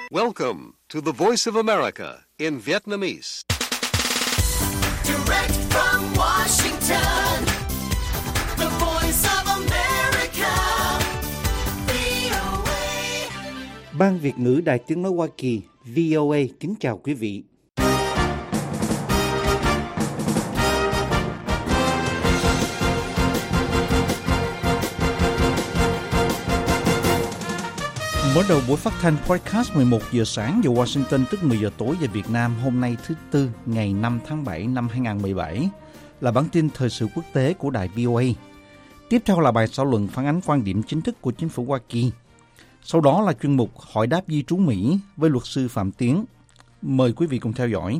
Welcome to the Voice of America in Vietnamese. Direct from Washington, the Voice of America, VOA. Ban Việt ngữ Đài Tiếng nói Hoa Kỳ, VOA kính chào quý vị. Mở đầu buổi phát thanh podcast 11 giờ sáng giờ Washington, tức 10 giờ tối giờ Việt Nam, hôm nay thứ Tư, ngày 5 tháng 7 năm 2017, là bản tin thời sự quốc tế của đài VOA. Tiếp theo là bài thảo luận phản ánh quan điểm chính thức của chính phủ Hoa Kỳ. Sau đó là chuyên mục hỏi đáp di trú Mỹ với luật sư Phạm Tiến. Mời quý vị cùng theo dõi.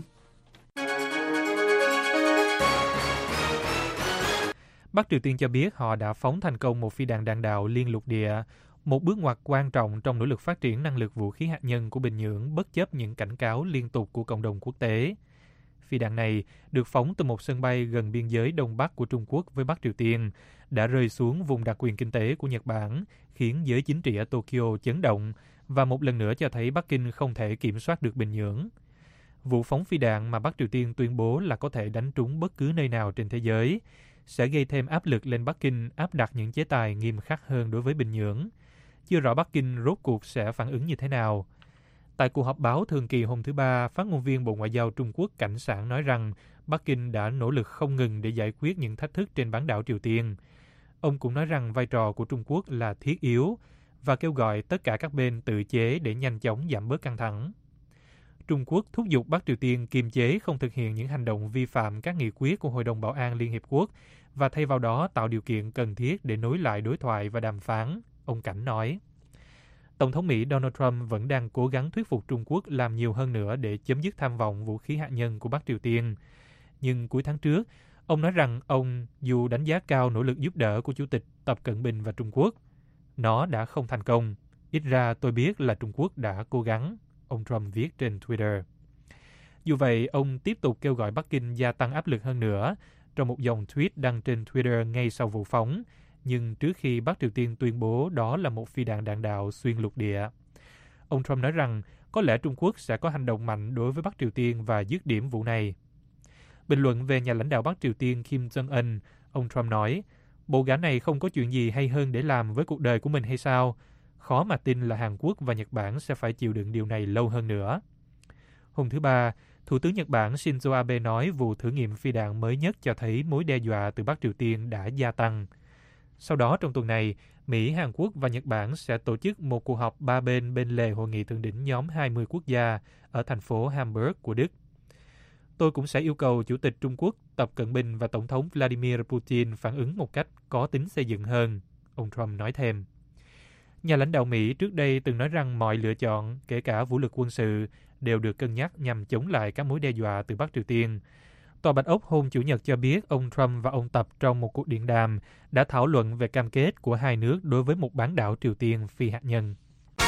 Bắc Triều Tiên cho biết họ đã phóng thành công một phi đạn đạn đạo liên lục địa, một bước ngoặt quan trọng trong nỗ lực phát triển năng lực vũ khí hạt nhân của Bình Nhưỡng bất chấp những cảnh cáo liên tục của cộng đồng quốc tế. Phi đạn này được phóng từ một sân bay gần biên giới Đông Bắc của Trung Quốc với Bắc Triều Tiên, đã rơi xuống vùng đặc quyền kinh tế của Nhật Bản, khiến giới chính trị ở Tokyo chấn động và một lần nữa cho thấy Bắc Kinh không thể kiểm soát được Bình Nhưỡng. Vụ phóng phi đạn mà Bắc Triều Tiên tuyên bố là có thể đánh trúng bất cứ nơi nào trên thế giới sẽ gây thêm áp lực lên Bắc Kinh áp đặt những chế tài nghiêm khắc hơn đối với Bình Nhưỡng. Chưa rõ Bắc Kinh rốt cuộc sẽ phản ứng như thế nào. Tại cuộc họp báo thường kỳ hôm thứ Ba, phát ngôn viên Bộ Ngoại giao Trung Quốc Cảnh Sảng nói rằng Bắc Kinh đã nỗ lực không ngừng để giải quyết những thách thức trên bán đảo Triều Tiên. Ông cũng nói rằng vai trò của Trung Quốc là thiết yếu và kêu gọi tất cả các bên tự chế để nhanh chóng giảm bớt căng thẳng. Trung Quốc thúc giục Bắc Triều Tiên kiềm chế không thực hiện những hành động vi phạm các nghị quyết của Hội đồng Bảo an Liên Hiệp Quốc và thay vào đó tạo điều kiện cần thiết để nối lại đối thoại và đàm phán, ông Cảnh nói. Tổng thống Mỹ Donald Trump vẫn đang cố gắng thuyết phục Trung Quốc làm nhiều hơn nữa để chấm dứt tham vọng vũ khí hạt nhân của Bắc Triều Tiên. Nhưng cuối tháng trước, ông nói rằng ông dù đánh giá cao nỗ lực giúp đỡ của Chủ tịch Tập Cận Bình và Trung Quốc, nó đã không thành công. Ít ra tôi biết là Trung Quốc đã cố gắng, ông Trump viết trên Twitter. Dù vậy, ông tiếp tục kêu gọi Bắc Kinh gia tăng áp lực hơn nữa trong một dòng tweet đăng trên Twitter ngay sau vụ phóng, nhưng trước khi Bắc Triều Tiên tuyên bố đó là một phi đạn đạn đạo xuyên lục địa. Ông Trump nói rằng có lẽ Trung Quốc sẽ có hành động mạnh đối với Bắc Triều Tiên và dứt điểm vụ này. Bình luận về nhà lãnh đạo Bắc Triều Tiên Kim Jong-un, ông Trump nói, bộ gã này không có chuyện gì hay hơn để làm với cuộc đời của mình hay sao? Khó mà tin là Hàn Quốc và Nhật Bản sẽ phải chịu đựng điều này lâu hơn nữa. Hôm thứ Ba, Thủ tướng Nhật Bản Shinzo Abe nói vụ thử nghiệm phi đạn mới nhất cho thấy mối đe dọa từ Bắc Triều Tiên đã gia tăng. Sau đó trong tuần này, Mỹ, Hàn Quốc và Nhật Bản sẽ tổ chức một cuộc họp ba bên bên lề hội nghị thượng đỉnh nhóm 20 quốc gia ở thành phố Hamburg của Đức. Tôi cũng sẽ yêu cầu Chủ tịch Trung Quốc Tập Cận Bình và Tổng thống Vladimir Putin phản ứng một cách có tính xây dựng hơn, ông Trump nói thêm. Nhà lãnh đạo Mỹ trước đây từng nói rằng mọi lựa chọn, kể cả vũ lực quân sự, đều được cân nhắc nhằm chống lại các mối đe dọa từ Bắc Triều Tiên. Tòa Bạch Ốc hôm Chủ nhật cho biết ông Trump và ông Tập trong một cuộc điện đàm đã thảo luận về cam kết của hai nước đối với một bán đảo Triều Tiên phi hạt nhân.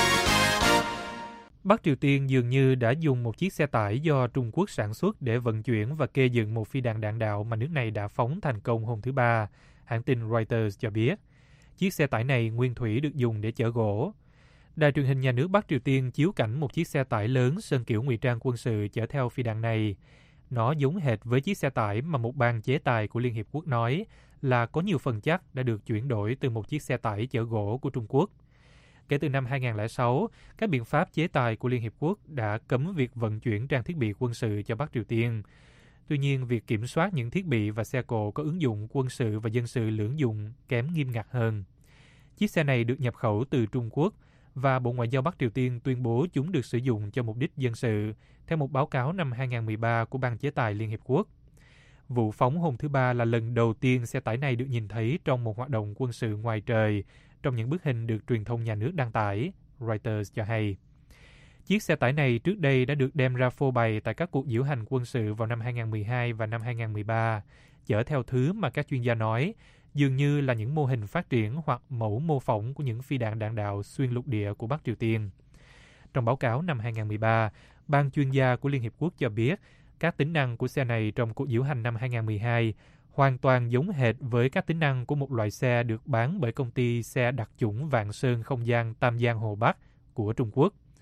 Bắc Triều Tiên dường như đã dùng một chiếc xe tải do Trung Quốc sản xuất để vận chuyển và kê dựng một phi đạn đạn đạo mà nước này đã phóng thành công hôm thứ Ba, hãng tin Reuters cho biết. Chiếc xe tải này nguyên thủy được dùng để chở gỗ. Đài truyền hình nhà nước Bắc Triều Tiên chiếu cảnh một chiếc xe tải lớn sơn kiểu ngụy trang quân sự chở theo phi đạn này. Nó giống hệt với chiếc xe tải mà một ban chế tài của Liên Hiệp Quốc nói là có nhiều phần chắc đã được chuyển đổi từ một chiếc xe tải chở gỗ của Trung Quốc. Kể từ năm 2006, các biện pháp chế tài của Liên Hiệp Quốc đã cấm việc vận chuyển trang thiết bị quân sự cho Bắc Triều Tiên. Tuy nhiên, việc kiểm soát những thiết bị và xe cộ có ứng dụng quân sự và dân sự lưỡng dụng kém nghiêm ngặt hơn. Chiếc xe này được nhập khẩu từ Trung Quốc và Bộ Ngoại giao Bắc Triều Tiên tuyên bố chúng được sử dụng cho mục đích dân sự, theo một báo cáo năm 2013 của Ban chế tài Liên Hiệp Quốc. Vụ phóng hôm thứ Ba là lần đầu tiên xe tải này được nhìn thấy trong một hoạt động quân sự ngoài trời, trong những bức hình được truyền thông nhà nước đăng tải, Reuters cho hay. Chiếc xe tải này trước đây đã được đem ra phô bày tại các cuộc diễu hành quân sự vào năm 2012 và năm 2013, chở theo thứ mà các chuyên gia nói dường như là những mô hình phát triển hoặc mẫu mô phỏng của những phi đạn đạn đạo xuyên lục địa của Bắc Triều Tiên. Trong báo cáo năm 2013, Ban chuyên gia của Liên Hiệp Quốc cho biết các tính năng của xe này trong cuộc diễu hành năm 2012 hoàn toàn giống hệt với các tính năng của một loại xe được bán bởi công ty xe đặc chủng Vạn Sơn Không gian Tam Giang Hồ Bắc của Trung Quốc.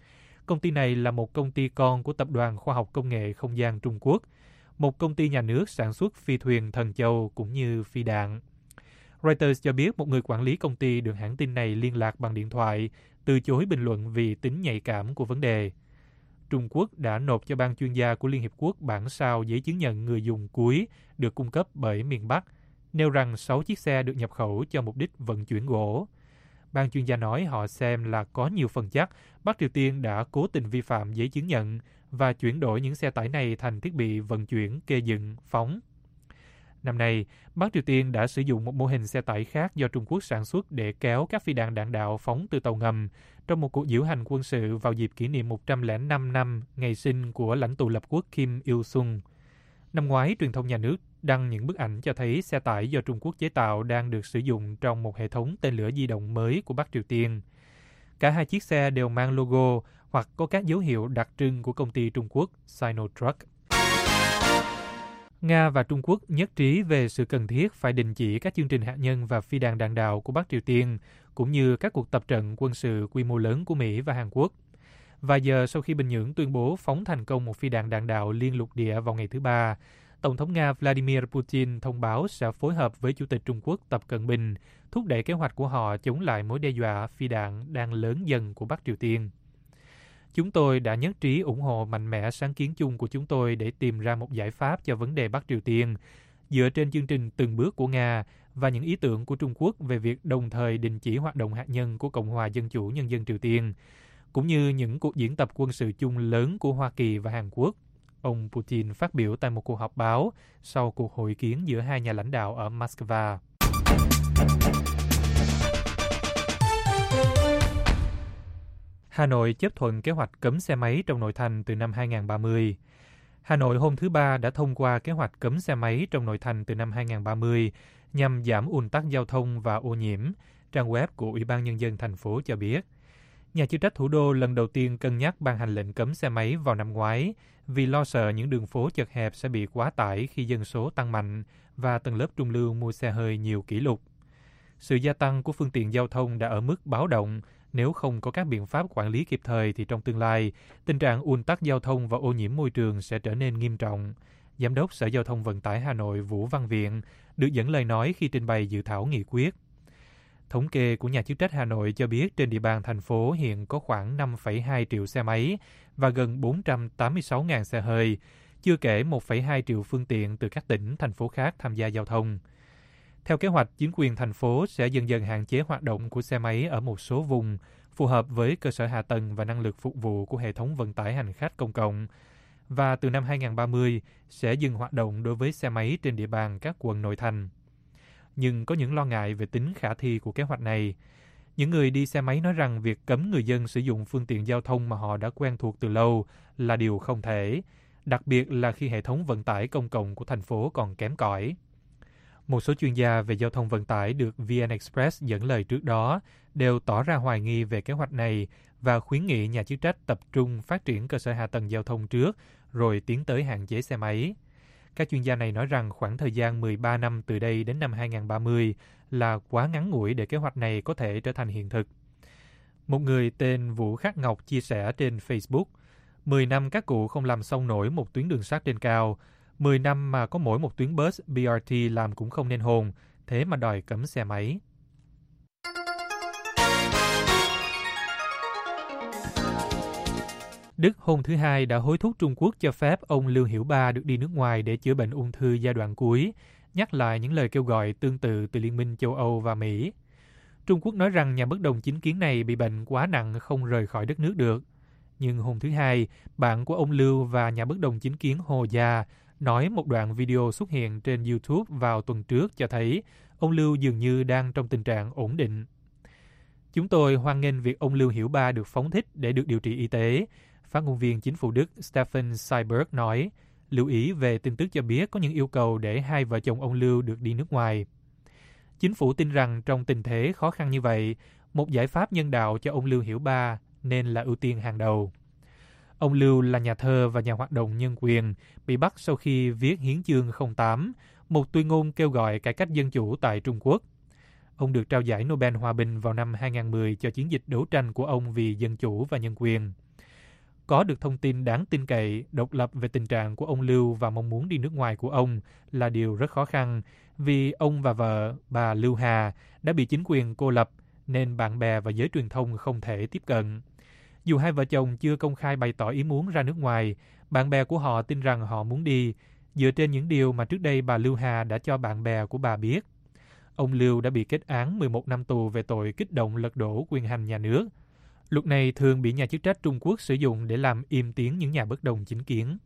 Công ty này là một công ty con của Tập đoàn Khoa học Công nghệ Không gian Trung Quốc, một công ty nhà nước sản xuất phi thuyền Thần Châu cũng như phi đạn. Reuters cho biết một người quản lý công ty được hãng tin này liên lạc bằng điện thoại, từ chối bình luận vì tính nhạy cảm của vấn đề. Trung Quốc đã nộp cho ban chuyên gia của Liên Hiệp Quốc bản sao giấy chứng nhận người dùng cuối được cung cấp bởi miền Bắc, nêu rằng 6 chiếc xe được nhập khẩu cho mục đích vận chuyển gỗ. Ban chuyên gia nói họ xem là có nhiều phần chắc Bắc Triều Tiên đã cố tình vi phạm giấy chứng nhận và chuyển đổi những xe tải này thành thiết bị vận chuyển kê dựng, phóng. Năm nay, Bắc Triều Tiên đã sử dụng một mô hình xe tải khác do Trung Quốc sản xuất để kéo các phi đạn đạn đạo phóng từ tàu ngầm trong một cuộc diễu hành quân sự vào dịp kỷ niệm 105 năm ngày sinh của lãnh tụ lập quốc Kim Il-sung. Năm ngoái, truyền thông nhà nước đăng những bức ảnh cho thấy xe tải do Trung Quốc chế tạo đang được sử dụng trong một hệ thống tên lửa di động mới của Bắc Triều Tiên. Cả hai chiếc xe đều mang logo hoặc có các dấu hiệu đặc trưng của công ty Trung Quốc Sinotruck. Nga và Trung Quốc nhất trí về sự cần thiết phải đình chỉ các chương trình hạt nhân và phi đạn đạn đạo của Bắc Triều Tiên, cũng như các cuộc tập trận quân sự quy mô lớn của Mỹ và Hàn Quốc. Vài giờ sau khi Bình Nhưỡng tuyên bố phóng thành công một phi đạn đạn đạo liên lục địa vào ngày thứ Ba, Tổng thống Nga Vladimir Putin thông báo sẽ phối hợp với Chủ tịch Trung Quốc Tập Cận Bình thúc đẩy kế hoạch của họ chống lại mối đe dọa phi đạn đang lớn dần của Bắc Triều Tiên. Chúng tôi đã nhất trí ủng hộ mạnh mẽ sáng kiến chung của chúng tôi để tìm ra một giải pháp cho vấn đề Bắc Triều Tiên, dựa trên chương trình từng bước của Nga và những ý tưởng của Trung Quốc về việc đồng thời đình chỉ hoạt động hạt nhân của Cộng hòa Dân chủ Nhân dân Triều Tiên, cũng như những cuộc diễn tập quân sự chung lớn của Hoa Kỳ và Hàn Quốc. Ông Putin phát biểu tại một cuộc họp báo sau cuộc hội kiến giữa hai nhà lãnh đạo ở Moscow. Hà Nội chấp thuận kế hoạch cấm xe máy trong nội thành từ năm 2030. Hà Nội hôm thứ Ba đã thông qua kế hoạch cấm xe máy trong nội thành từ năm 2030 nhằm giảm ùn tắc giao thông và ô nhiễm, trang web của Ủy ban Nhân dân thành phố cho biết. Nhà chức trách thủ đô lần đầu tiên cân nhắc ban hành lệnh cấm xe máy vào năm ngoái vì lo sợ những đường phố chật hẹp sẽ bị quá tải khi dân số tăng mạnh và tầng lớp trung lưu mua xe hơi nhiều kỷ lục. Sự gia tăng của phương tiện giao thông đã ở mức báo động. Nếu không có các biện pháp quản lý kịp thời thì trong tương lai, tình trạng ùn tắc giao thông và ô nhiễm môi trường sẽ trở nên nghiêm trọng. Giám đốc Sở Giao thông Vận tải Hà Nội Vũ Văn Viện được dẫn lời nói khi trình bày dự thảo nghị quyết. Thống kê của nhà chức trách Hà Nội cho biết trên địa bàn thành phố hiện có khoảng 5,2 triệu xe máy và gần 486.000 xe hơi, chưa kể 1,2 triệu phương tiện từ các tỉnh, thành phố khác tham gia giao thông. Theo kế hoạch, chính quyền thành phố sẽ dần dần hạn chế hoạt động của xe máy ở một số vùng, phù hợp với cơ sở hạ tầng và năng lực phục vụ của hệ thống vận tải hành khách công cộng. Và từ năm 2030 sẽ dừng hoạt động đối với xe máy trên địa bàn các quận nội thành. Nhưng có những lo ngại về tính khả thi của kế hoạch này. Những người đi xe máy nói rằng việc cấm người dân sử dụng phương tiện giao thông mà họ đã quen thuộc từ lâu là điều không thể, đặc biệt là khi hệ thống vận tải công cộng của thành phố còn kém cỏi. Một số chuyên gia về giao thông vận tải được VN Express dẫn lời trước đó đều tỏ ra hoài nghi về kế hoạch này và khuyến nghị nhà chức trách tập trung phát triển cơ sở hạ tầng giao thông trước, rồi tiến tới hạn chế xe máy. Các chuyên gia này nói rằng khoảng thời gian 13 năm từ đây đến năm 2030 là quá ngắn ngủi để kế hoạch này có thể trở thành hiện thực. Một người tên Vũ Khắc Ngọc chia sẻ trên Facebook, 10 năm các cụ không làm xong nổi một tuyến đường sắt trên cao, 10 năm mà có mỗi một tuyến bus BRT làm cũng không nên hồn, thế mà đòi cấm xe máy. Đức hôm thứ Hai đã hối thúc Trung Quốc cho phép ông Lưu Hiểu Ba được đi nước ngoài để chữa bệnh ung thư giai đoạn cuối, nhắc lại những lời kêu gọi tương tự từ Liên minh châu Âu và Mỹ. Trung Quốc nói rằng nhà bất đồng chính kiến này bị bệnh quá nặng không rời khỏi đất nước được. Nhưng hôm thứ Hai, bạn của ông Lưu và nhà bất đồng chính kiến Hồ Gia nói một đoạn video xuất hiện trên YouTube vào tuần trước cho thấy ông Lưu dường như đang trong tình trạng ổn định. Chúng tôi hoan nghênh việc ông Lưu Hiểu Ba được phóng thích để được điều trị y tế, phát ngôn viên chính phủ Đức Stefan Seibert nói, lưu ý về tin tức cho biết có những yêu cầu để hai vợ chồng ông Lưu được đi nước ngoài. Chính phủ tin rằng trong tình thế khó khăn như vậy, một giải pháp nhân đạo cho ông Lưu Hiểu Ba nên là ưu tiên hàng đầu. Ông Lưu là nhà thơ và nhà hoạt động nhân quyền, bị bắt sau khi viết Hiến chương 08, một tuyên ngôn kêu gọi cải cách dân chủ tại Trung Quốc. Ông được trao giải Nobel Hòa bình vào năm 2010 cho chiến dịch đấu tranh của ông vì dân chủ và nhân quyền. có được thông tin đáng tin cậy, độc lập về tình trạng của ông Lưu và mong muốn đi nước ngoài của ông là điều rất khó khăn, vì ông và vợ, bà Lưu Hà, đã bị chính quyền cô lập, nên bạn bè và giới truyền thông không thể tiếp cận. Dù hai vợ chồng chưa công khai bày tỏ ý muốn ra nước ngoài, bạn bè của họ tin rằng họ muốn đi, dựa trên những điều mà trước đây bà Lưu Hà đã cho bạn bè của bà biết. Ông Lưu đã bị kết án 11 năm tù về tội kích động lật đổ quyền hành nhà nước. Luật này thường bị nhà chức trách Trung Quốc sử dụng để làm im tiếng những nhà bất đồng chính kiến.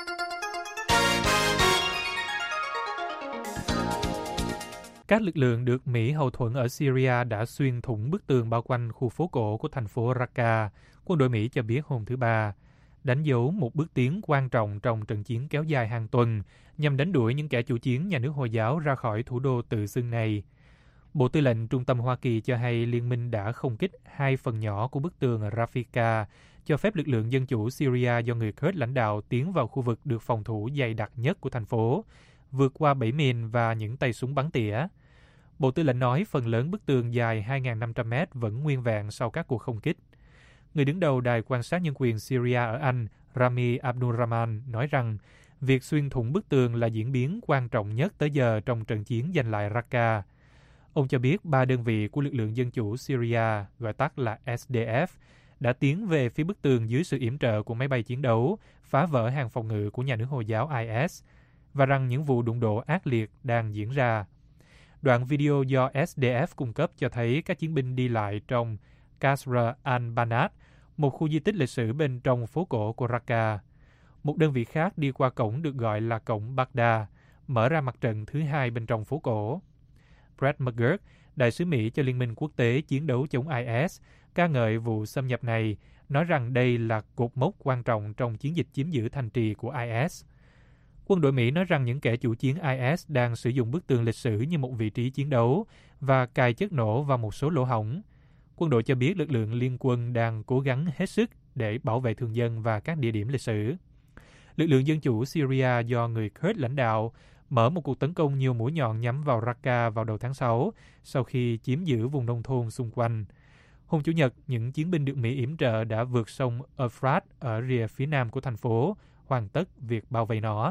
Các lực lượng được Mỹ hậu thuẫn ở Syria đã xuyên thủng bức tường bao quanh khu phố cổ của thành phố Raqqa, quân đội Mỹ cho biết hôm thứ Ba, đánh dấu một bước tiến quan trọng trong trận chiến kéo dài hàng tuần nhằm đánh đuổi những kẻ chủ chiến nhà nước Hồi giáo ra khỏi thủ đô tự xưng này. Bộ Tư lệnh Trung tâm Hoa Kỳ cho hay liên minh đã không kích 2 phần nhỏ của bức tường Rafika, cho phép lực lượng dân chủ Syria do người Kurd lãnh đạo tiến vào khu vực được phòng thủ dày đặc nhất của thành phố, vượt qua bẫy mìn và những tay súng bắn tỉa. Bộ Tư lệnh nói phần lớn bức tường dài 2.500 mét vẫn nguyên vẹn sau các cuộc không kích. Người đứng đầu Đài quan sát nhân quyền Syria ở Anh, Rami Abdulrahman, nói rằng việc xuyên thủng bức tường là diễn biến quan trọng nhất tới giờ trong trận chiến giành lại Raqqa. Ông cho biết 3 đơn vị của lực lượng dân chủ Syria, gọi tắt là SDF, đã tiến về phía bức tường dưới sự yểm trợ của máy bay chiến đấu, phá vỡ hàng phòng ngự của nhà nước Hồi giáo IS, và rằng những vụ đụng độ ác liệt đang diễn ra. Đoạn video do SDF cung cấp cho thấy các chiến binh đi lại trong Qasr al-Banat, một khu di tích lịch sử bên trong phố cổ của Raqqa. Một đơn vị khác đi qua cổng được gọi là cổng Baghdad, mở ra mặt trận thứ hai bên trong phố cổ. Brett McGurk, đại sứ Mỹ cho Liên minh quốc tế chiến đấu chống IS, ca ngợi vụ xâm nhập này, nói rằng đây là cột mốc quan trọng trong chiến dịch chiếm giữ thành trì của IS. Quân đội Mỹ nói rằng những kẻ chủ chiến IS đang sử dụng bức tường lịch sử như một vị trí chiến đấu và cài chất nổ vào một số lỗ hổng. Quân đội cho biết lực lượng liên quân đang cố gắng hết sức để bảo vệ thường dân và các địa điểm lịch sử. Lực lượng dân chủ Syria do người Kurd lãnh đạo mở một cuộc tấn công nhiều mũi nhọn nhắm vào Raqqa vào đầu tháng 6 sau khi chiếm giữ vùng nông thôn xung quanh. Hôm Chủ nhật, những chiến binh được Mỹ yểm trợ đã vượt sông Euphrates ở rìa phía nam của thành phố, hoàn tất việc bao vây nó.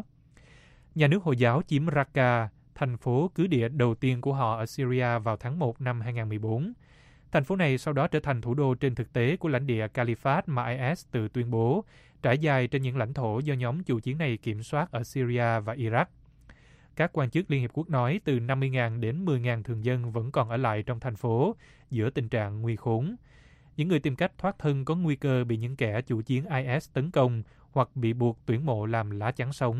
Nhà nước Hồi giáo chiếm Raqqa, thành phố cứ địa đầu tiên của họ ở Syria vào tháng 1 năm 2014. Thành phố này sau đó trở thành thủ đô trên thực tế của lãnh địa Caliphate mà IS tự tuyên bố, trải dài trên những lãnh thổ do nhóm chủ chiến này kiểm soát ở Syria và Iraq. Các quan chức Liên Hiệp Quốc nói từ 50.000 đến 10.000 thường dân vẫn còn ở lại trong thành phố giữa tình trạng nguy khốn. Những người tìm cách thoát thân có nguy cơ bị những kẻ chủ chiến IS tấn công hoặc bị buộc tuyển mộ làm lá chắn sống.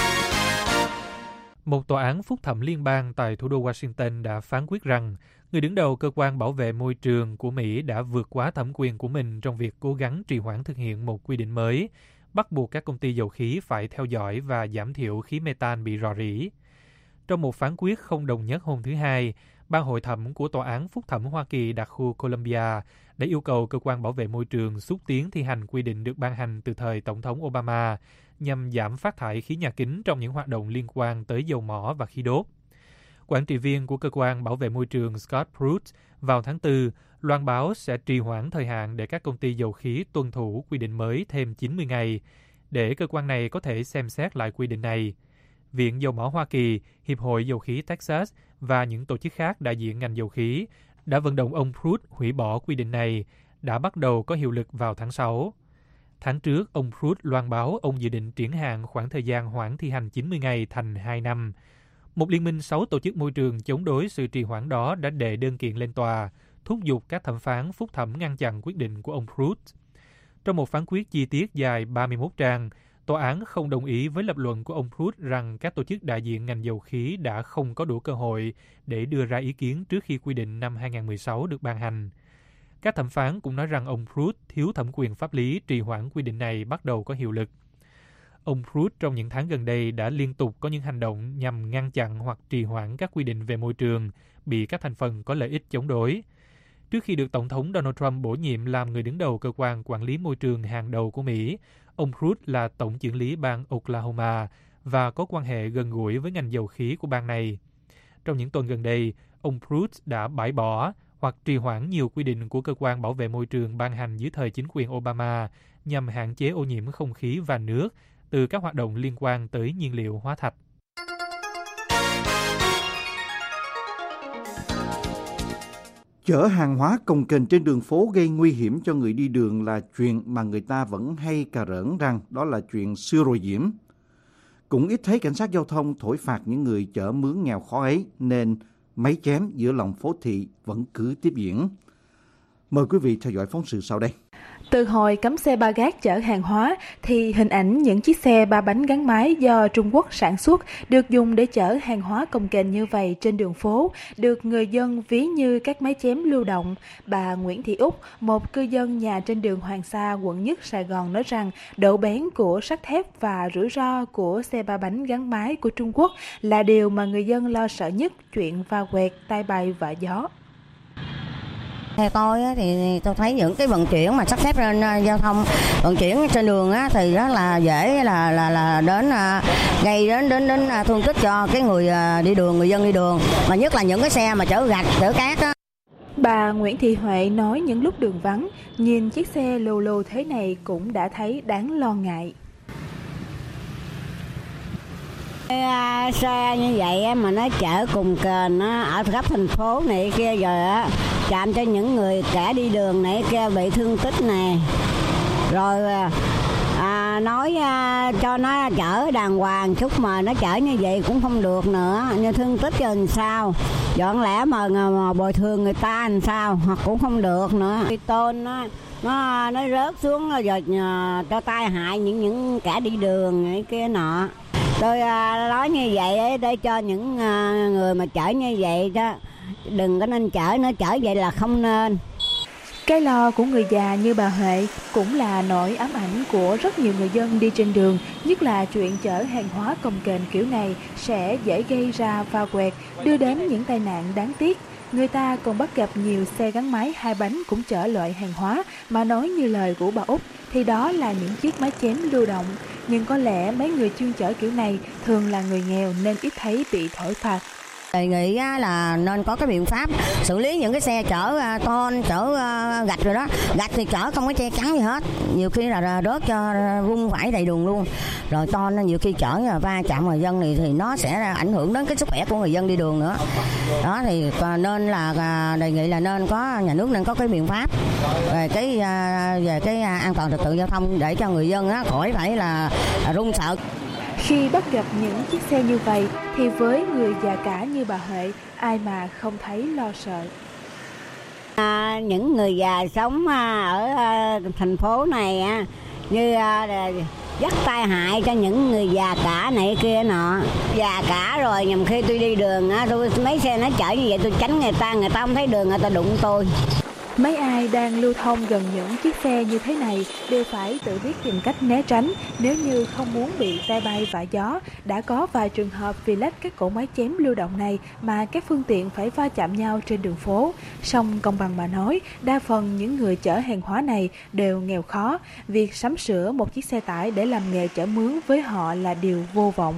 Một tòa án phúc thẩm liên bang tại thủ đô Washington đã phán quyết rằng người đứng đầu cơ quan bảo vệ môi trường của Mỹ đã vượt quá thẩm quyền của mình trong việc cố gắng trì hoãn thực hiện một quy định mới, bắt buộc các công ty dầu khí phải theo dõi và giảm thiểu khí methane bị rò rỉ. Trong một phán quyết không đồng nhất hôm thứ Hai, ban hội thẩm của Tòa án Phúc thẩm Hoa Kỳ đặc khu Columbia đã yêu cầu cơ quan bảo vệ môi trường xúc tiến thi hành quy định được ban hành từ thời Tổng thống Obama nhằm giảm phát thải khí nhà kính trong những hoạt động liên quan tới dầu mỏ và khí đốt. Quản trị viên của cơ quan bảo vệ môi trường Scott Pruitt vào tháng 4 loan báo sẽ trì hoãn thời hạn để các công ty dầu khí tuân thủ quy định mới thêm 90 ngày, để cơ quan này có thể xem xét lại quy định này. Viện Dầu mỏ Hoa Kỳ, Hiệp hội Dầu khí Texas và những tổ chức khác đại diện ngành dầu khí đã vận động ông Pruitt hủy bỏ quy định này, đã bắt đầu có hiệu lực vào tháng 6. Tháng trước, ông Pruitt loan báo ông dự định triển hạn khoảng thời gian hoãn thi hành 90 ngày thành 2 năm. Một liên minh 6 tổ chức môi trường chống đối sự trì hoãn đó đã đệ đơn kiện lên tòa, thúc giục các thẩm phán phúc thẩm ngăn chặn quyết định của ông Pruitt. Trong một phán quyết chi tiết dài 31 trang, tòa án không đồng ý với lập luận của ông Pruitt rằng các tổ chức đại diện ngành dầu khí đã không có đủ cơ hội để đưa ra ý kiến trước khi quy định năm 2016 được ban hành. Các thẩm phán cũng nói rằng ông Pruitt thiếu thẩm quyền pháp lý trì hoãn quy định này bắt đầu có hiệu lực. Ông Pruitt trong những tháng gần đây đã liên tục có những hành động nhằm ngăn chặn hoặc trì hoãn các quy định về môi trường bị các thành phần có lợi ích chống đối. Trước khi được Tổng thống Donald Trump bổ nhiệm làm người đứng đầu cơ quan quản lý môi trường hàng đầu của Mỹ, ông Pruitt là tổng chưởng lý bang Oklahoma và có quan hệ gần gũi với ngành dầu khí của bang này. Trong những tuần gần đây, ông Pruitt đã bãi bỏ hoặc trì hoãn nhiều quy định của cơ quan bảo vệ môi trường ban hành dưới thời chính quyền Obama nhằm hạn chế ô nhiễm không khí và nước từ các hoạt động liên quan tới nhiên liệu hóa thạch. Chở hàng hóa cồng kềnh trên đường phố gây nguy hiểm cho người đi đường là chuyện mà người ta vẫn hay cà rỡn rằng đó là chuyện xưa rồi Diễm. Cũng ít thấy cảnh sát giao thông thổi phạt những người chở mướn nghèo khó ấy, nên máy chém giữa lòng phố thị vẫn cứ tiếp diễn. Mời quý vị theo dõi phóng sự sau đây. Từ hồi cấm xe ba gác chở hàng hóa thì hình ảnh những chiếc xe ba bánh gắn máy do Trung Quốc sản xuất được dùng để chở hàng hóa cồng kềnh như vậy trên đường phố được người dân ví như các máy chém lưu động. Bà Nguyễn Thị Úc, một cư dân nhà trên đường Hoàng Sa, quận Nhất, Sài Gòn nói rằng độ bén của sắt thép và rủi ro của xe ba bánh gắn máy của Trung Quốc là điều mà người dân lo sợ nhất, chuyện va quẹt, tai bay và gió. Theo tôi thì tôi thấy những cái vận chuyển mà sắp xếp lên giao thông, vận chuyển trên đường thì rất là dễ là đến gây đến thương tích cho cái người đi đường, người dân đi đường, mà nhất là những cái xe mà chở gạch, chở cát á. Bà Nguyễn Thị Huệ nói những lúc đường vắng, nhìn chiếc xe lù lù thế này cũng đã thấy đáng lo ngại. Xe như vậy mà nó chở cùng kềnh ở khắp thành phố này kia rồi chạm cho những người kẻ đi đường này kia bị thương tích này, rồi nói cho nó chở đàng hoàng chút mà nó chở như vậy cũng không được nữa, như thương tích cho làm sao, dọn lẽ mà bồi thường người ta làm sao hoặc cũng không được nữa. Cái tôn nó rớt xuống rồi cho tai hại những kẻ đi đường này kia nọ. Tôi nói như vậy để cho những người mà chở như vậy đó đừng có nên chở nữa, chở vậy là không nên. Cái lo của người già như bà Huệ cũng là nỗi ám ảnh của rất nhiều người dân đi trên đường, nhất là chuyện chở hàng hóa cồng kềnh kiểu này sẽ dễ gây ra va quẹt, đưa đến những tai nạn đáng tiếc. Người ta còn bắt gặp nhiều xe gắn máy hai bánh cũng chở loại hàng hóa mà nói như lời của bà Út thì đó là những chiếc máy chém lưu động. Nhưng có lẽ mấy người chuyên chở kiểu này thường là người nghèo nên ít thấy bị thổi phạt. Đề nghị là nên có cái biện pháp xử lý những cái xe chở ton, chở gạch rồi đó. Gạch thì chở không có che chắn gì hết, nhiều khi là đớt cho vung vãi đầy đường luôn. Rồi ton nhiều khi chở va chạm người dân thì nó sẽ ảnh hưởng đến cái sức khỏe của người dân đi đường nữa. Đó thì nên là đề nghị là nên có, nhà nước nên có cái biện pháp về cái an toàn trật tự giao thông để cho người dân khỏi phải là run sợ. Khi bắt gặp những chiếc xe như vậy thì với người già cả như bà Huệ, ai mà không thấy lo sợ. Những người già sống ở thành phố này như dắt tai hại cho những người già cả này kia nọ. Già cả rồi nhầm khi tôi đi đường tôi mấy xe nó chở như vậy tôi tránh người ta không thấy đường, người ta đụng tôi. Mấy ai đang lưu thông gần những chiếc xe như thế này đều phải tự biết tìm cách né tránh nếu như không muốn bị tai bay vạ gió. Đã có vài trường hợp vì lách các cỗ máy chém lưu động này mà các phương tiện phải va chạm nhau trên đường phố. Song công bằng mà nói, đa phần những người chở hàng hóa này đều nghèo khó. Việc sắm sửa một chiếc xe tải để làm nghề chở mướn với họ là điều vô vọng.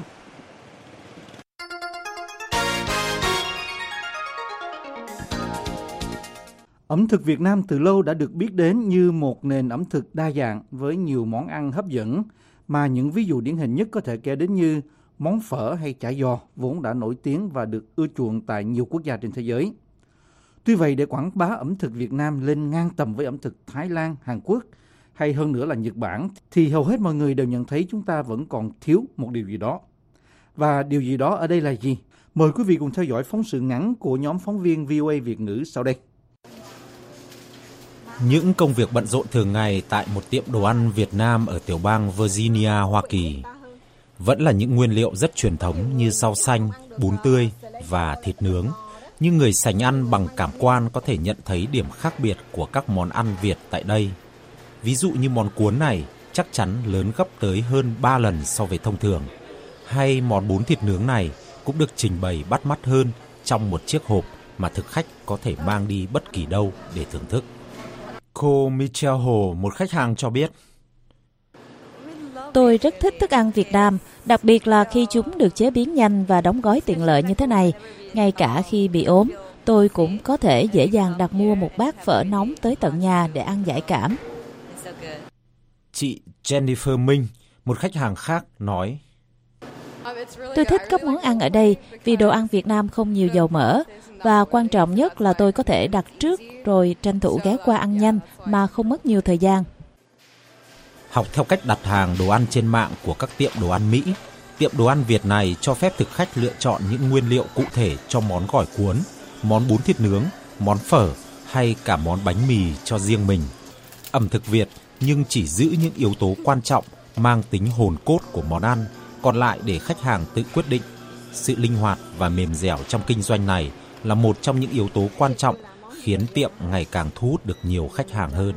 Ẩm thực Việt Nam từ lâu đã được biết đến như một nền ẩm thực đa dạng với nhiều món ăn hấp dẫn, mà những ví dụ điển hình nhất có thể kể đến như món phở hay chả giò vốn đã nổi tiếng và được ưa chuộng tại nhiều quốc gia trên thế giới. Tuy vậy, để quảng bá ẩm thực Việt Nam lên ngang tầm với ẩm thực Thái Lan, Hàn Quốc hay hơn nữa là Nhật Bản, thì hầu hết mọi người đều nhận thấy chúng ta vẫn còn thiếu một điều gì đó. Và điều gì đó ở đây là gì? Mời quý vị cùng theo dõi phóng sự ngắn của nhóm phóng viên VOA Việt ngữ sau đây. Những công việc bận rộn thường ngày tại một tiệm đồ ăn Việt Nam ở tiểu bang Virginia, Hoa Kỳ vẫn là những nguyên liệu rất truyền thống như rau xanh, bún tươi và thịt nướng. Nhưng người sành ăn bằng cảm quan có thể nhận thấy điểm khác biệt của các món ăn Việt tại đây. Ví dụ như món cuốn này chắc chắn lớn gấp tới hơn 3 lần so với thông thường. Hay món bún thịt nướng này cũng được trình bày bắt mắt hơn trong một chiếc hộp mà thực khách có thể mang đi bất kỳ đâu để thưởng thức. Cô Michelle Hồ, một khách hàng cho biết: Tôi rất thích thức ăn Việt Nam, đặc biệt là khi chúng được chế biến nhanh và đóng gói tiện lợi như thế này. Ngay cả khi bị ốm, tôi cũng có thể dễ dàng đặt mua một bát phở nóng tới tận nhà để ăn giải cảm. Chị Jennifer Minh, một khách hàng khác, nói: Tôi thích các món ăn ở đây vì đồ ăn Việt Nam không nhiều dầu mỡ. Và quan trọng nhất là tôi có thể đặt trước rồi tranh thủ ghé qua ăn nhanh mà không mất nhiều thời gian. Học theo cách đặt hàng đồ ăn trên mạng của các tiệm đồ ăn Mỹ, tiệm đồ ăn Việt này cho phép thực khách lựa chọn những nguyên liệu cụ thể cho món gỏi cuốn, món bún thịt nướng, món phở hay cả món bánh mì cho riêng mình. Ẩm thực Việt nhưng chỉ giữ những yếu tố quan trọng mang tính hồn cốt của món ăn, còn lại để khách hàng tự quyết định. Sự linh hoạt và mềm dẻo trong kinh doanh này là một trong những yếu tố quan trọng khiến tiệm ngày càng thu hút được nhiều khách hàng hơn.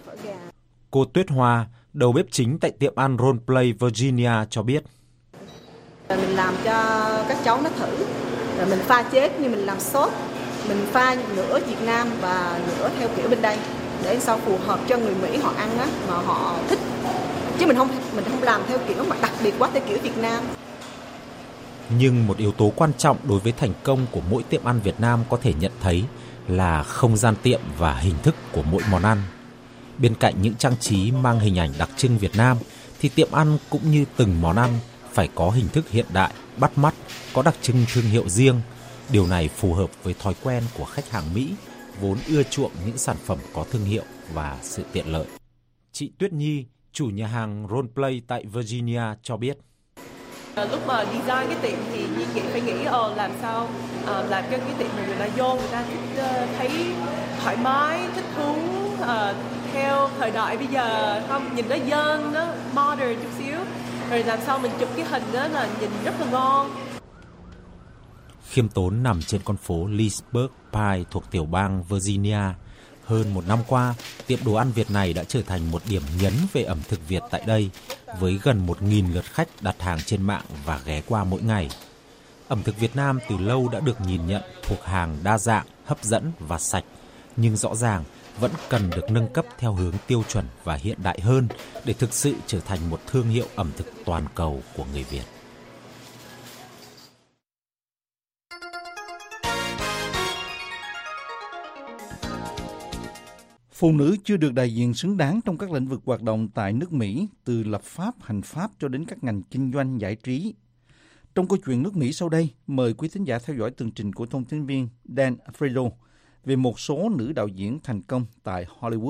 Cô Tuyết Hoa, đầu bếp chính tại tiệm ăn Roleplay Virginia cho biết: Mình làm cho các cháu nó thử, rồi mình pha chế như mình làm sốt, mình pha nửa Việt Nam và nửa theo kiểu bên đây để sao phù hợp cho người Mỹ họ ăn á, mà họ thích. Chứ mình không làm theo kiểu mà đặc biệt quá theo kiểu Việt Nam. Nhưng một yếu tố quan trọng đối với thành công của mỗi tiệm ăn Việt Nam có thể nhận thấy là không gian tiệm và hình thức của mỗi món ăn. Bên cạnh những trang trí mang hình ảnh đặc trưng Việt Nam, thì tiệm ăn cũng như từng món ăn phải có hình thức hiện đại, bắt mắt, có đặc trưng thương hiệu riêng. Điều này phù hợp với thói quen của khách hàng Mỹ, vốn ưa chuộng những sản phẩm có thương hiệu và sự tiện lợi. Chị Tuyết Nhi, chủ nhà hàng Roleplay tại Virginia cho biết: Lúc mà design cái tiệm thì Nhi phải nghĩ làm sao làm cho cái tiệm này người ta vô, người ta thích thấy thoải mái, thích thú theo thời đại bây giờ, không nhìn nó dân, nó modern chút xíu, rồi làm sao mình chụp cái hình đó là nhìn rất là ngon. Khiêm tốn nằm trên con phố Leesburg Pike thuộc tiểu bang Virginia. Hơn một năm qua, tiệm đồ ăn Việt này đã trở thành một điểm nhấn về ẩm thực Việt tại đây, với gần 1.000 lượt khách đặt hàng trên mạng và ghé qua mỗi ngày. Ẩm thực Việt Nam từ lâu đã được nhìn nhận thuộc hàng đa dạng, hấp dẫn và sạch, nhưng rõ ràng vẫn cần được nâng cấp theo hướng tiêu chuẩn và hiện đại hơn để thực sự trở thành một thương hiệu ẩm thực toàn cầu của người Việt. Phụ nữ chưa được đại diện xứng đáng trong các lĩnh vực hoạt động tại nước Mỹ, từ lập pháp, hành pháp cho đến các ngành kinh doanh giải trí. Trong câu chuyện nước Mỹ sau đây, mời quý thính giả theo dõi tường trình của thông tin viên Dan Fredo về một số nữ đạo diễn thành công tại Hollywood.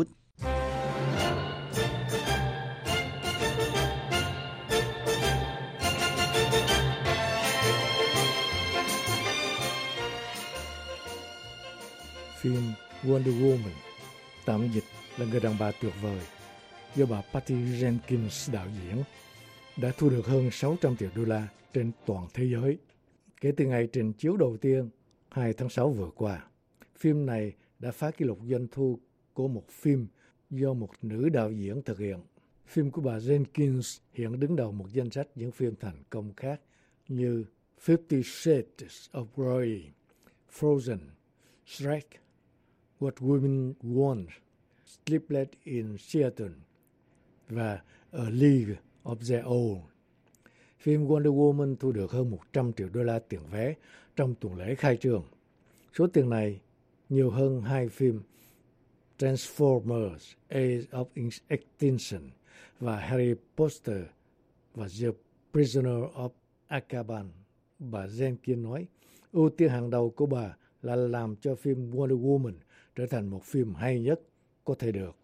Phim Wonder Woman, tạm dịch là Người đàn bà tuyệt vời, do bà Patty Jenkins đạo diễn, đã thu được hơn 600 triệu đô la trên toàn thế giới kể từ ngày trình chiếu đầu tiên 2 tháng 6 vừa qua. Phim này đã phá kỷ lục doanh thu của một phim do một nữ đạo diễn thực hiện. Phim của bà Jenkins hiện đứng đầu một danh sách những phim thành công khác như 50 Shades of Grey, Frozen, Shrek, What Women Want, Sleepless in Seattle và A League of Their Own. Phim Wonder Woman thu được hơn 100 triệu đô la tiền vé trong tuần lễ khai trương. Số tiền này nhiều hơn hai phim Transformers, Age of Extinction và Harry Potter và The Prisoner of Azkaban. Bà Jenkins nói, ưu tiên hàng đầu của bà là làm cho phim Wonder Woman trở thành một phim hay nhất có thể được.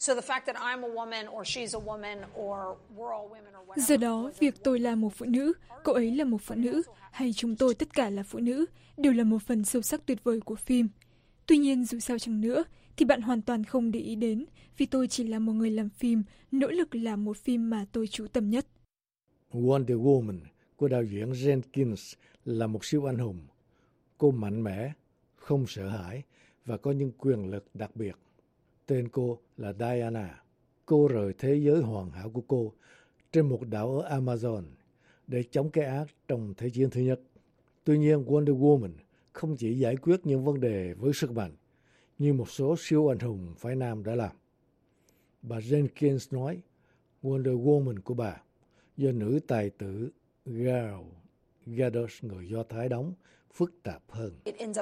Do đó, việc tôi là một phụ nữ, cậu ấy là một phụ nữ, hay chúng tôi tất cả là phụ nữ, đều là một phần sâu sắc tuyệt vời của phim. Tuy nhiên, dù sao chăng nữa, thì bạn hoàn toàn không để ý đến, vì tôi chỉ là một người làm phim, nỗ lực làm một phim mà tôi chú tâm nhất. Wonder Woman của đạo diễn Jenkins là một siêu anh hùng. Cô mạnh mẽ, không sợ hãi và có những quyền lực đặc biệt. Tên cô là Diana. Cô rời thế giới hoàn hảo của cô trên một đảo ở Amazon để chống cái ác trong Thế chiến thứ nhất. Tuy nhiên, Wonder Woman không chỉ giải quyết những vấn đề với sức mạnh như một số siêu anh hùng phái nam đã làm. Bà Jenkins nói, Wonder Woman của bà do nữ tài tử Gal Gadot người Do Thái đóng phức tạp hơn.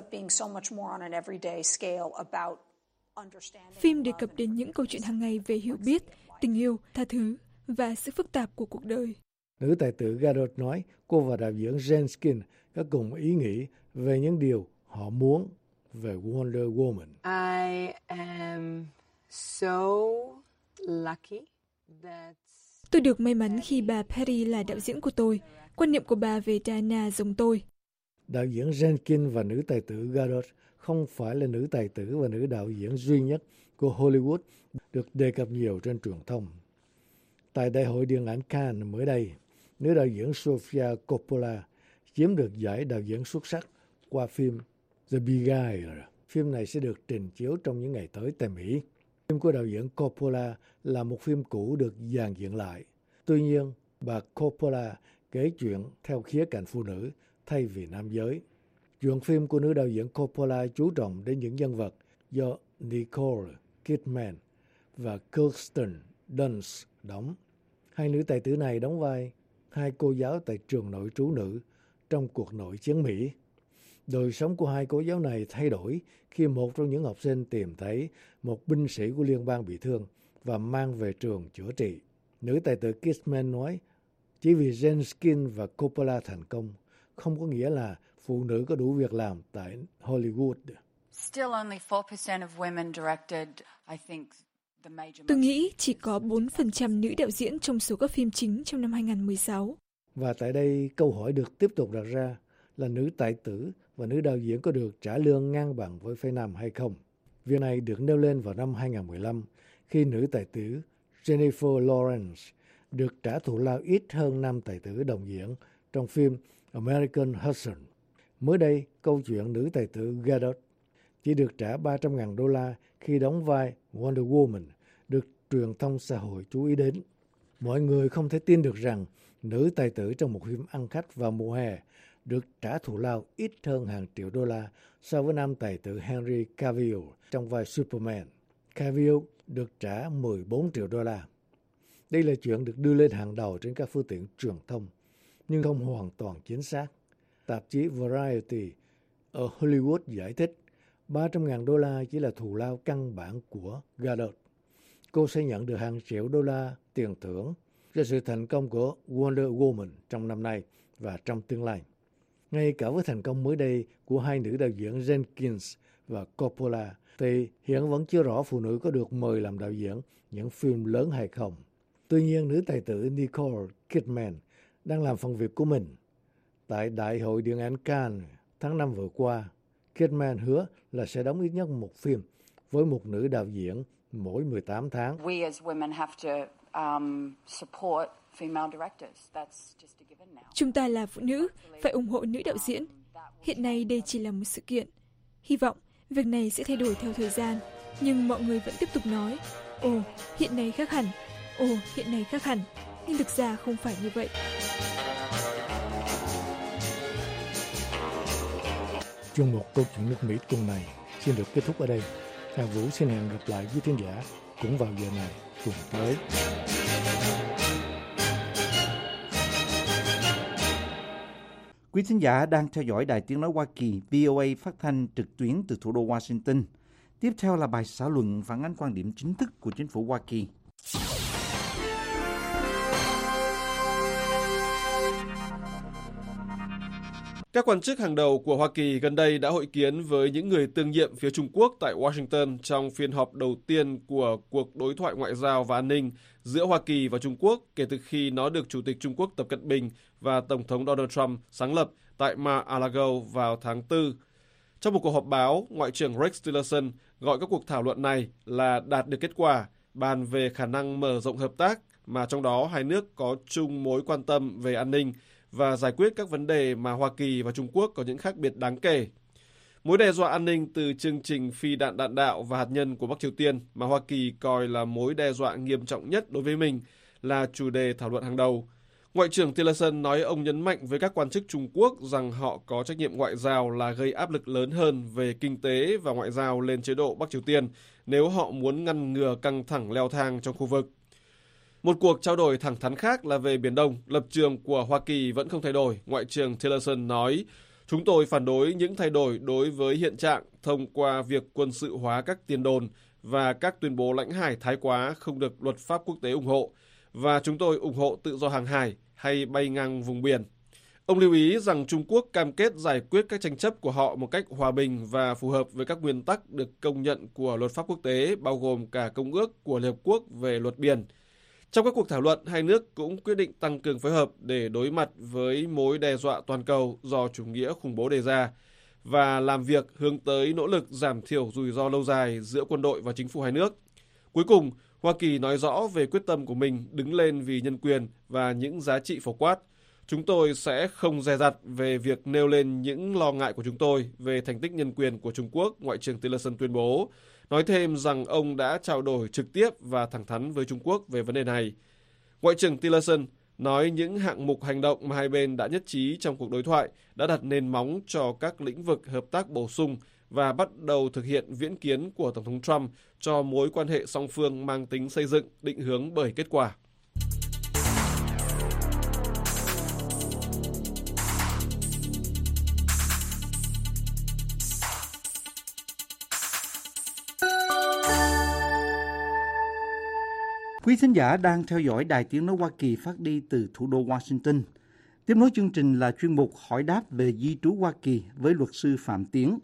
Phim đề cập đến những câu chuyện hàng ngày về hiểu biết, tình yêu, tha thứ và sự phức tạp của cuộc đời. Nữ tài tử Gadot nói cô và đạo diễn Jen Skin có cùng ý nghĩ về những điều họ muốn về Wonder Woman. I am so lucky that Tôi được may mắn khi bà Patty là đạo diễn của tôi. Quan niệm của bà về Diana giống tôi. Đạo diễn Jenkins và nữ tài tử Gadot không phải là nữ tài tử và nữ đạo diễn duy nhất của Hollywood được đề cập nhiều trên truyền thông. Tại Đại hội Điện ảnh Cannes mới đây, nữ đạo diễn Sofia Coppola chiếm được giải đạo diễn xuất sắc qua phim The Beguiled. Phim này sẽ được trình chiếu trong những ngày tới tại Mỹ. Phim của đạo diễn Coppola là một phim cũ được dàn dựng lại. Tuy nhiên, bà Coppola kể chuyện theo khía cạnh phụ nữ thay vì nam giới. Chuyện phim của nữ đạo diễn Coppola chú trọng đến những nhân vật do Nicole Kidman và Kirsten Dunst đóng. Hai nữ tài tử này đóng vai hai cô giáo tại trường nội trú nữ trong cuộc nội chiến Mỹ. Đời sống của hai cô giáo này thay đổi khi một trong những học sinh tìm thấy một binh sĩ của liên bang bị thương và mang về trường chữa trị. Nữ tài tử Kidman nói, chỉ vì Jen Skin và Coppola thành công, không có nghĩa là phụ nữ có đủ việc làm tại Hollywood. Tôi nghĩ chỉ có 4% nữ đạo diễn trong số các phim chính trong năm 2016. Và tại đây câu hỏi được tiếp tục đặt ra là nữ tài tử và nữ đạo diễn có được trả lương ngang bằng với phái nam hay không? Việc này được nêu lên vào năm 2015 khi nữ tài tử Jennifer Lawrence được trả thù lao ít hơn nam tài tử đồng diễn trong phim American Hustle. Mới đây, câu chuyện nữ tài tử Gadot chỉ được trả $300,000 khi đóng vai Wonder Woman được truyền thông xã hội chú ý đến. Mọi người không thể tin được rằng nữ tài tử trong một phim ăn khách vào mùa hè được trả thù lao ít hơn hàng triệu đô la so với nam tài tử Henry Cavill trong vai Superman. Cavill được trả 14 triệu đô la. Đây là chuyện được đưa lên hàng đầu trên các phương tiện truyền thông, nhưng không hoàn toàn chính xác. Tạp chí Variety ở Hollywood giải thích $300,000 chỉ là thù lao căn bản của Gadot. Cô sẽ nhận được hàng triệu đô la tiền thưởng cho sự thành công của Wonder Woman trong năm nay và trong tương lai. Ngay cả với thành công mới đây của hai nữ đạo diễn Jenkins và Coppola, thì hiện vẫn chưa rõ phụ nữ có được mời làm đạo diễn những phim lớn hay không. Tuy nhiên, nữ tài tử Nicole Kidman đang làm phần việc của mình. Tại Đại hội Điện ảnh Cannes tháng 5 vừa qua, Kidman hứa là sẽ đóng ít nhất một phim với một nữ đạo diễn mỗi 18 tháng. Chúng ta là phụ nữ, phải ủng hộ nữ đạo diễn. Hiện nay đây chỉ là một sự kiện. Hy vọng việc này sẽ thay đổi theo thời gian. Nhưng mọi người vẫn tiếp tục nói, ồ, hiện nay khác hẳn, ồ, hiện nay khác hẳn. Nhưng thực ra không phải như vậy. Chuyên mục Câu chuyện nước Mỹ tuần này xin được kết thúc ở đây. Hà Vũ xin hẹn gặp lại quý khán giả cũng vào giờ này tuần tới. Quý thính giả đang theo dõi Đài Tiếng Nói Hoa Kỳ VOA phát thanh trực tuyến từ thủ đô Washington. Tiếp theo là bài xã luận phản ánh quan điểm chính thức của chính phủ Hoa Kỳ. Các quan chức hàng đầu của Hoa Kỳ gần đây đã hội kiến với những người tương nhiệm phía Trung Quốc tại Washington trong phiên họp đầu tiên của cuộc đối thoại ngoại giao và an ninh giữa Hoa Kỳ và Trung Quốc kể từ khi nó được Chủ tịch Trung Quốc Tập Cận Bình và Tổng thống Donald Trump sáng lập tại Mar-a-Lago vào tháng 4. Trong một cuộc họp báo, Ngoại trưởng Rex Tillerson gọi các cuộc thảo luận này là đạt được kết quả, bàn về khả năng mở rộng hợp tác mà trong đó hai nước có chung mối quan tâm về an ninh và giải quyết các vấn đề mà Hoa Kỳ và Trung Quốc có những khác biệt đáng kể. Mối đe dọa an ninh từ chương trình phi đạn đạn đạo và hạt nhân của Bắc Triều Tiên mà Hoa Kỳ coi là mối đe dọa nghiêm trọng nhất đối với mình là chủ đề thảo luận hàng đầu. Ngoại trưởng Tillerson nói ông nhấn mạnh với các quan chức Trung Quốc rằng họ có trách nhiệm ngoại giao là gây áp lực lớn hơn về kinh tế và ngoại giao lên chế độ Bắc Triều Tiên nếu họ muốn ngăn ngừa căng thẳng leo thang trong khu vực. Một cuộc trao đổi thẳng thắn khác là về Biển Đông, lập trường của Hoa Kỳ vẫn không thay đổi. Ngoại trưởng Tillerson nói, Chúng tôi phản đối những thay đổi đối với hiện trạng thông qua việc quân sự hóa các tiền đồn và các tuyên bố lãnh hải thái quá không được luật pháp quốc tế ủng hộ, và chúng tôi ủng hộ tự do hàng hải hay bay ngang vùng biển. Ông lưu ý rằng Trung Quốc cam kết giải quyết các tranh chấp của họ một cách hòa bình và phù hợp với các nguyên tắc được công nhận của luật pháp quốc tế, bao gồm cả Công ước của Liên Hợp Quốc về luật biển. Trong các cuộc thảo luận, hai nước cũng quyết định tăng cường phối hợp để đối mặt với mối đe dọa toàn cầu do chủ nghĩa khủng bố đề ra và làm việc hướng tới nỗ lực giảm thiểu rủi ro lâu dài giữa quân đội và chính phủ hai nước. Cuối cùng, Hoa Kỳ nói rõ về quyết tâm của mình đứng lên vì nhân quyền và những giá trị phổ quát. Chúng tôi sẽ không dè dặt về việc nêu lên những lo ngại của chúng tôi về thành tích nhân quyền của Trung Quốc, Ngoại trưởng Tillerson tuyên bố, nói thêm rằng ông đã trao đổi trực tiếp và thẳng thắn với Trung Quốc về vấn đề này. Ngoại trưởng Tillerson nói những hạng mục hành động mà hai bên đã nhất trí trong cuộc đối thoại đã đặt nền móng cho các lĩnh vực hợp tác bổ sung và bắt đầu thực hiện viễn kiến của Tổng thống Trump cho mối quan hệ song phương mang tính xây dựng, định hướng bởi kết quả. Quý thính giả đang theo dõi Đài Tiếng nói Hoa Kỳ phát đi từ thủ đô Washington. Tiếp nối chương trình là chuyên mục hỏi đáp về di trú Hoa Kỳ với luật sư Phạm Tiến.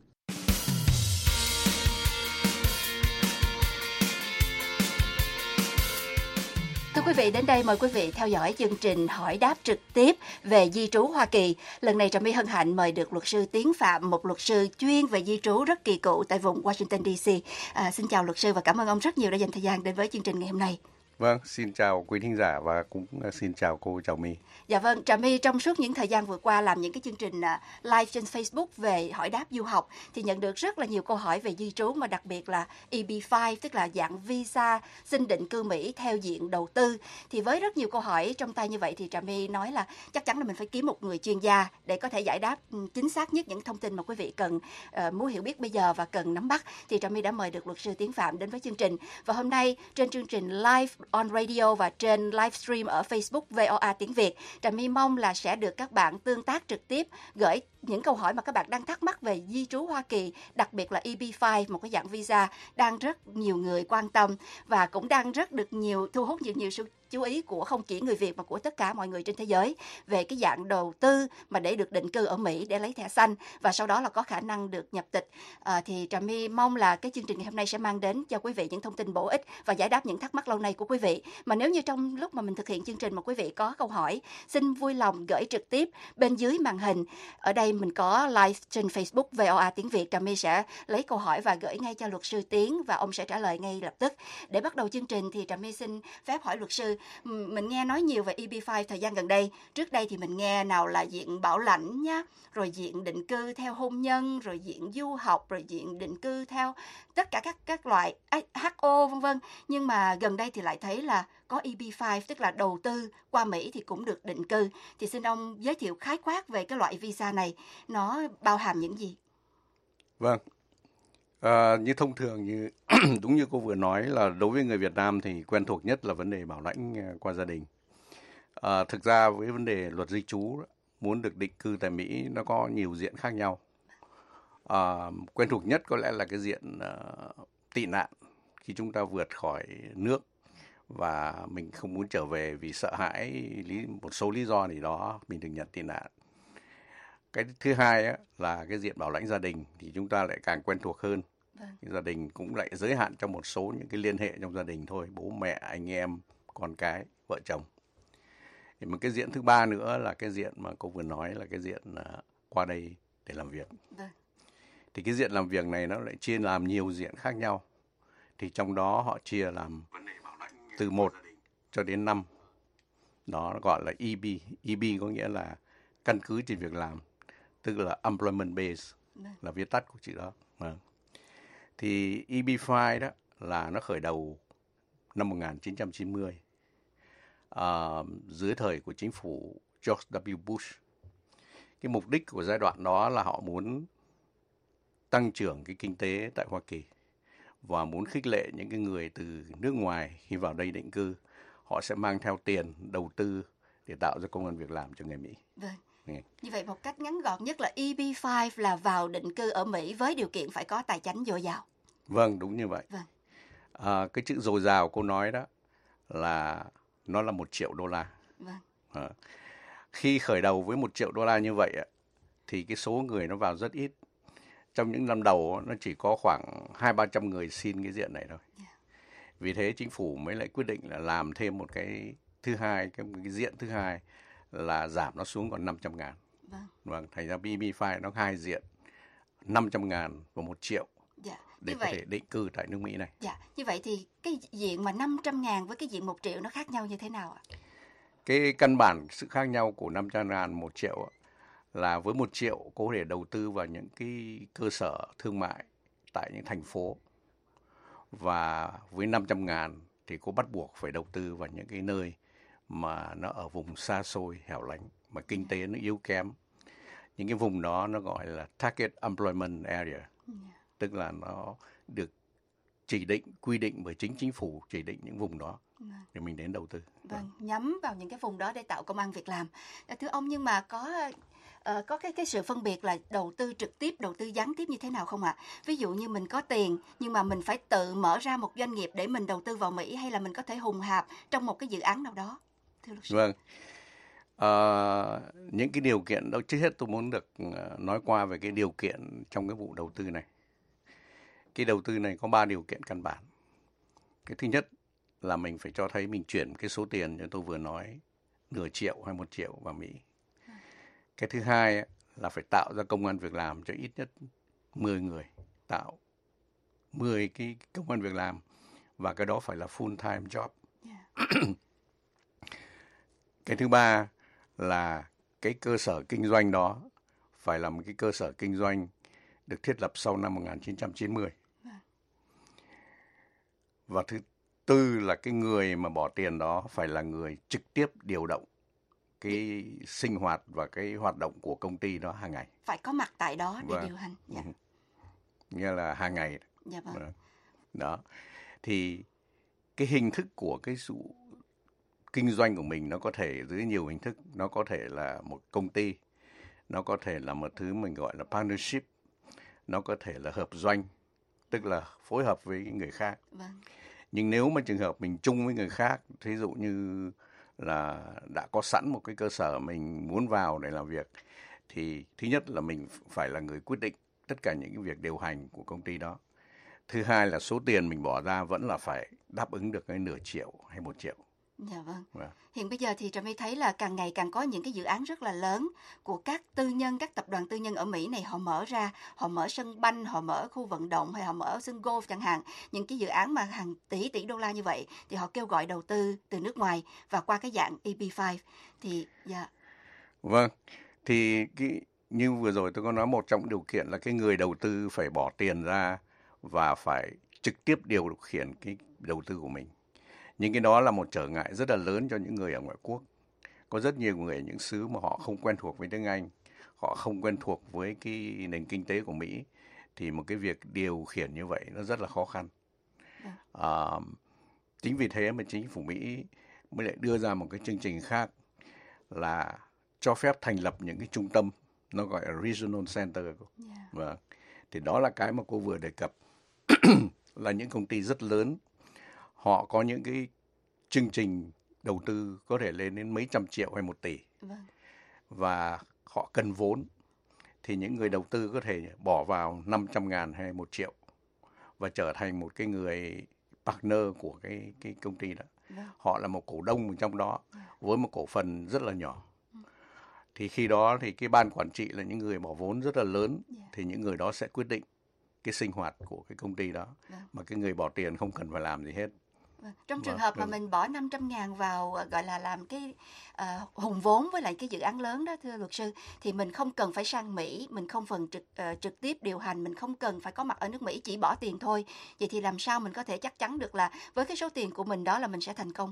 Thưa quý vị, đến đây mời quý vị theo dõi chương trình hỏi đáp trực tiếp về di trú Hoa Kỳ. Lần này Trà My hân hạnh mời được luật sư Tiến Phạm, một luật sư chuyên về di trú rất kỳ cựu tại vùng Washington DC. Xin chào luật sư và cảm ơn ông rất nhiều đã dành thời gian đến với chương trình ngày hôm nay. Vâng, xin chào quý thính giả và cũng xin chào cô Trà My. Dạ vâng, Trà My trong suốt những thời gian vừa qua làm những cái chương trình live trên Facebook về hỏi đáp du học thì nhận được rất là nhiều câu hỏi về di trú, mà đặc biệt là EB-5, tức là dạng visa xin định cư Mỹ theo diện đầu tư. Thì với rất nhiều câu hỏi trong tay như vậy thì Trà My nói là chắc chắn là mình phải kiếm một người chuyên gia để có thể giải đáp chính xác nhất những thông tin mà quý vị cần muốn hiểu biết bây giờ và cần nắm bắt. Thì Trà My đã mời được luật sư Tiến Phạm đến với chương trình. Và hôm nay trên chương trình live on radio và trên livestream ở Facebook VOA tiếng Việt, Trà My mong là sẽ được các bạn tương tác trực tiếp, gửi những câu hỏi mà các bạn đang thắc mắc về di trú Hoa Kỳ, đặc biệt là EB-5, một cái dạng visa đang rất nhiều người quan tâm và cũng đang rất được thu hút nhiều sự chú ý của không chỉ người Việt mà của tất cả mọi người trên thế giới về cái dạng đầu tư mà để được định cư ở Mỹ để lấy thẻ xanh và sau đó là có khả năng được nhập tịch. Thì Trà My mong là cái chương trình ngày hôm nay sẽ mang đến cho quý vị những thông tin bổ ích và giải đáp những thắc mắc lâu nay của quý vị. Mà nếu như trong lúc mà mình thực hiện chương trình mà quý vị có câu hỏi, xin vui lòng gửi trực tiếp bên dưới màn hình. Ở đây mình có live trên Facebook VOA tiếng Việt. Trà My sẽ lấy câu hỏi và gửi ngay cho luật sư Tiến và ông sẽ trả lời ngay lập tức. Để bắt đầu chương trình thì Trà My xin phép hỏi luật sư, mình nghe nói nhiều về EB-5 thời gian gần đây. Trước đây thì mình nghe nào là diện bảo lãnh nhá, rồi diện định cư theo hôn nhân, rồi diện du học, rồi diện định cư theo tất cả các loại HO vân vân. Nhưng mà gần đây thì lại thấy là có EB-5, tức là đầu tư qua Mỹ thì cũng được định cư. Thì xin ông giới thiệu khái quát về cái loại visa này, nó bao hàm những gì? Vâng, như thông thường, như đúng như cô vừa nói là đối với người Việt Nam thì quen thuộc nhất là vấn đề bảo lãnh qua gia đình. Thực ra với vấn đề luật di trú, muốn được định cư tại Mỹ nó có nhiều diện khác nhau. Quen thuộc nhất có lẽ là cái diện tị nạn, khi chúng ta vượt khỏi nước và mình không muốn trở về vì sợ hãi một số lý do gì đó, mình được nhận tị nạn. Cái thứ hai á, là cái diện bảo lãnh gia đình thì chúng ta lại càng quen thuộc hơn. Gia đình cũng lại giới hạn trong một số những cái liên hệ trong gia đình thôi, bố mẹ, anh em, con cái, vợ chồng. Thì một cái diện thứ ba nữa là cái diện mà cô vừa nói là cái diện qua đây để làm việc. Thì cái diện làm việc này nó lại chia làm nhiều diện khác nhau. Thì trong đó họ chia làm từ 1 cho đến 5. Đó gọi là EB. EB có nghĩa là căn cứ trên việc làm, tức là employment base, là viết tắt của chữ đó. Thì EB-5 đó là nó khởi đầu năm 1990 dưới thời của chính phủ George W. Bush. Cái mục đích của giai đoạn đó là họ muốn tăng trưởng cái kinh tế tại Hoa Kỳ và muốn khích lệ những cái người từ nước ngoài khi vào đây định cư, họ sẽ mang theo tiền đầu tư để tạo ra công ăn việc làm cho người Mỹ. Vâng. Như vậy một cách ngắn gọn nhất là EB5 là vào định cư ở Mỹ với điều kiện phải có tài chánh dồi dào. Vâng, đúng như vậy. Vâng. Cái chữ dồi dào cô nói đó là nó là $1 triệu. Vâng. Khi khởi đầu với $1 triệu như vậy thì cái số người nó vào rất ít. Trong những năm đầu nó chỉ có khoảng 200-300 người xin cái diện này thôi. Vì thế chính phủ mới lại quyết định là làm thêm một cái thứ hai, cái diện thứ hai là giảm nó xuống còn 500.000. Vâng, thành ra EB5 nó 2 diện, 500.000 và $1 triệu. Để có thể định cư tại nước Mỹ này. Dạ, như vậy thì cái diện mà 500.000 với cái diện 1 triệu nó khác nhau như thế nào ạ? Cái căn bản sự khác nhau của 500.000, 1 triệu là với 1 triệu có thể đầu tư vào những cái cơ sở thương mại tại những thành phố. Và với 500.000 thì cô bắt buộc phải đầu tư vào những cái nơi mà nó ở vùng xa xôi, hẻo lánh, mà kinh tế nó yếu kém. Những cái vùng đó nó gọi là Target Employment Area. Tức là nó được chỉ định, quy định bởi chính phủ chỉ định những vùng đó để mình đến đầu tư. Vâng, nhắm vào những cái vùng đó để tạo công ăn việc làm. Thưa ông, nhưng mà có cái sự phân biệt là đầu tư trực tiếp, đầu tư gián tiếp như thế nào không ạ? Ví dụ như mình có tiền nhưng mà mình phải tự mở ra một doanh nghiệp để mình đầu tư vào Mỹ, hay là mình có thể hùng hạp trong một cái dự án nào đó? Thưa luật sư. Vâng. Những cái điều kiện đó, trước hết tôi muốn được nói qua về cái điều kiện trong cái vụ đầu tư này. Cái đầu tư này có 3 điều kiện căn bản. Cái thứ nhất là mình phải cho thấy mình chuyển cái số tiền như tôi vừa nói, $0.5 triệu hay $1 triệu vào Mỹ. Cái thứ hai là phải tạo ra công ăn việc làm cho ít nhất 10 người, tạo 10 cái công ăn việc làm, và cái đó phải là full time job. Cái thứ ba là cái cơ sở kinh doanh đó phải là một cái cơ sở kinh doanh được thiết lập sau năm 1990. Và thứ tư là cái người mà bỏ tiền đó phải là người trực tiếp điều động cái sinh hoạt và cái hoạt động của công ty đó hàng ngày. Phải có mặt tại đó để điều hành. Dạ. Nghĩa là hàng ngày. Dạ vâng. Đó. Thì cái hình thức của cái sự kinh doanh của mình nó có thể dưới nhiều hình thức. Nó có thể là một công ty, nó có thể là một thứ mình gọi là partnership, nó có thể là hợp doanh, tức là phối hợp với người khác. Vâng. Nhưng nếu mà trường hợp mình chung với người khác, thí dụ như là đã có sẵn một cái cơ sở mình muốn vào để làm việc, thì thứ nhất là mình phải là người quyết định tất cả những cái việc điều hành của công ty đó. Thứ hai là số tiền mình bỏ ra vẫn là phải đáp ứng được cái $0.5 triệu hay $1 triệu. Dạ vâng. Hiện bây giờ thì Trà My thấy là càng ngày càng có những cái dự án rất là lớn của các tư nhân, các tập đoàn tư nhân ở Mỹ này, họ mở ra, họ mở sân banh, họ mở khu vận động, hay họ mở sân golf chẳng hạn. Những cái dự án mà hàng tỷ đô la như vậy thì họ kêu gọi đầu tư từ nước ngoài và qua cái dạng EB5 thì Vâng. Thì như vừa rồi tôi có nói, một trong điều kiện là cái người đầu tư phải bỏ tiền ra và phải trực tiếp điều khiển cái đầu tư của mình. Nhưng cái đó là một trở ngại rất là lớn cho những người ở ngoại quốc. Có rất nhiều người ở những xứ mà họ không quen thuộc với tiếng Anh, họ không quen thuộc với cái nền kinh tế của Mỹ, thì một cái việc điều khiển như vậy nó rất là khó khăn. Chính vì thế mà chính phủ Mỹ mới lại đưa ra một cái chương trình khác là cho phép thành lập những cái trung tâm, nó gọi là regional center. Vâng. Thì đó là cái mà cô vừa đề cập, là những công ty rất lớn. Họ có những cái chương trình đầu tư có thể lên đến mấy trăm triệu hay 1 tỷ. Vâng. Và họ cần vốn. Thì những người đầu tư có thể bỏ vào 500.000 hay 1 triệu và trở thành một cái người partner của cái công ty đó. Vâng. Họ là một cổ đông trong đó với một cổ phần rất là nhỏ. Thì khi đó thì cái ban quản trị là những người bỏ vốn rất là lớn. Thì những người đó sẽ quyết định cái sinh hoạt của cái công ty đó. Mà cái người bỏ tiền không cần phải làm gì hết. Trong trường hợp mà mình bỏ 500.000 vào gọi là làm cái hùng vốn với lại cái dự án lớn đó, thưa luật sư, thì mình không cần phải sang Mỹ, mình không phần trực tiếp điều hành, mình không cần phải có mặt ở nước Mỹ, chỉ bỏ tiền thôi. Vậy thì làm sao mình có thể chắc chắn được là với cái số tiền của mình đó là mình sẽ thành công?